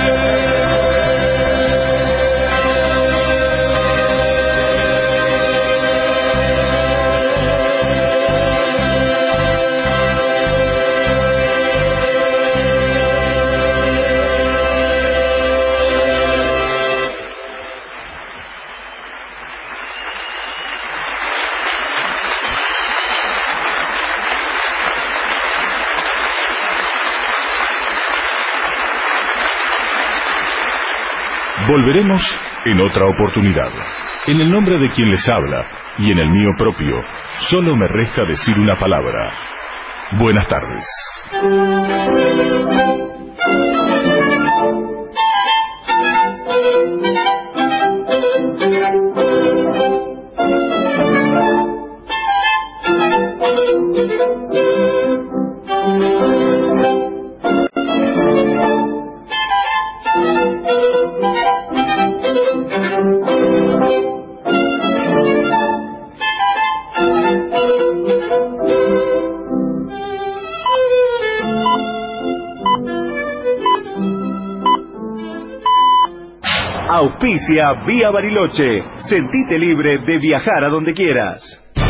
Volveremos en otra oportunidad. En el nombre de quien les habla y en el mío propio, solo me resta decir una palabra. Buenas tardes. Auspicia Vía Bariloche. Sentite libre de viajar a donde quieras.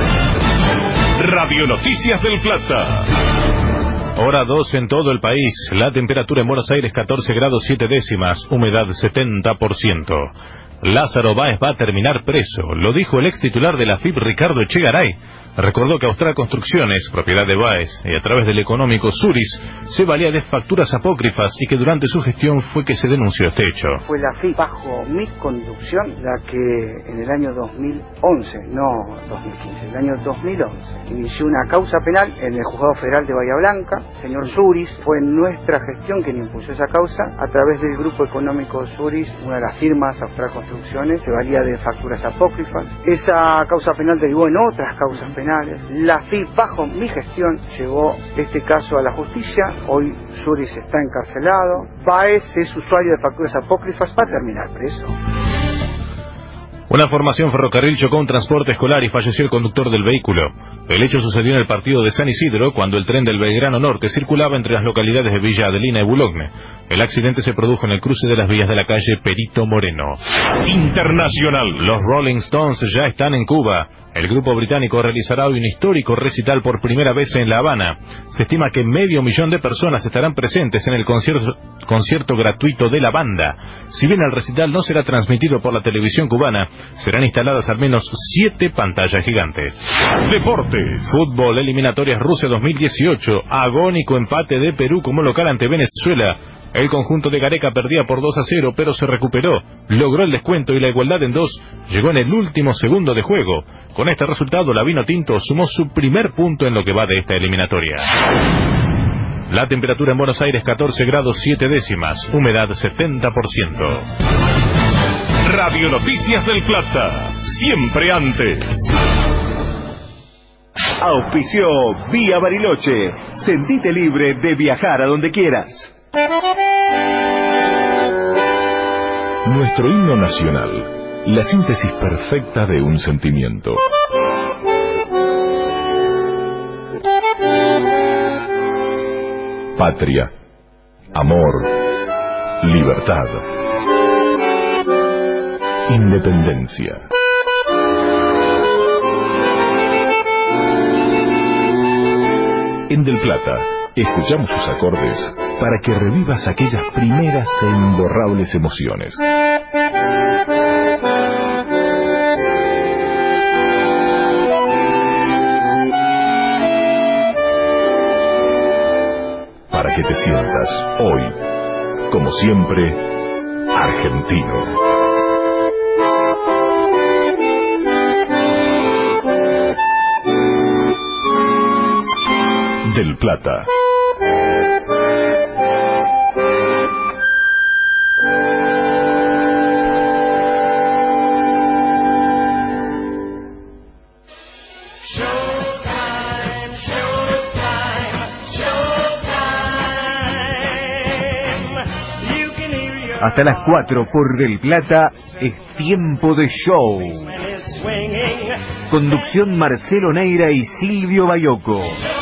Radio Noticias del Plata. Hora dos en todo el país. La temperatura en Buenos Aires catorce grados siete décimas. Humedad setenta por ciento. Lázaro Báez va a terminar preso. Lo dijo el ex titular de la F I P, Ricardo Echegaray. Recordó que Austral Construcciones, propiedad de Báez, y a través del económico Suris, se valía de facturas apócrifas y que durante su gestión fue que se denunció este hecho. Fue la F I P, bajo mi conducción, la que en el año dos mil once, no dos mil quince, el año dos mil once, inició una causa penal en el Juzgado Federal de Bahía Blanca. Señor Suris, fue nuestra gestión quien impulsó esa causa. A través del grupo económico Suris, una de las firmas, Austral Construcciones, se valía de facturas apócrifas. Esa causa penal derivó en otras causas penales. La F I P, bajo mi gestión, llevó este caso a la justicia. Hoy Suris está encarcelado. Báez es usuario de facturas apócrifas, va a terminar preso. Una formación ferrocarril chocó un transporte escolar y falleció el conductor del vehículo. El hecho sucedió en el partido de San Isidro, cuando el tren del Belgrano Norte circulaba entre las localidades de Villa Adelina y Boulogne. El accidente se produjo en el cruce de las vías de la calle Perito Moreno. Internacional. Los Rolling Stones ya están en Cuba. El grupo británico realizará hoy un histórico recital por primera vez en La Habana. Se estima que medio millón de personas estarán presentes en el concierto, concierto gratuito de la banda. Si bien el recital no será transmitido por la televisión cubana, serán instaladas al menos siete pantallas gigantes. Deportes. Fútbol, eliminatorias Rusia dos mil dieciocho. Agónico empate de Perú como local ante Venezuela. El conjunto de Gareca perdía por dos a cero, pero se recuperó, logró el descuento y la igualdad en dos llegó en el último segundo de juego. Con este resultado, la Vinotinto sumó su primer punto en lo que va de esta eliminatoria. La temperatura en Buenos Aires catorce grados siete décimas, humedad setenta por ciento. Radio Noticias del Plata, siempre antes. Auspició Vía Bariloche. Sentite libre de viajar a donde quieras. Nuestro himno nacional, la síntesis perfecta de un sentimiento. Patria, amor, libertad, independencia. En Del Plata, escuchamos sus acordes para que revivas aquellas primeras e imborrables emociones. Para que te sientas hoy, como siempre, argentino. Del Plata. Hasta las cuatro por Del Plata es tiempo de show. Conducción Marcelo Neira y Silvio Bayoco.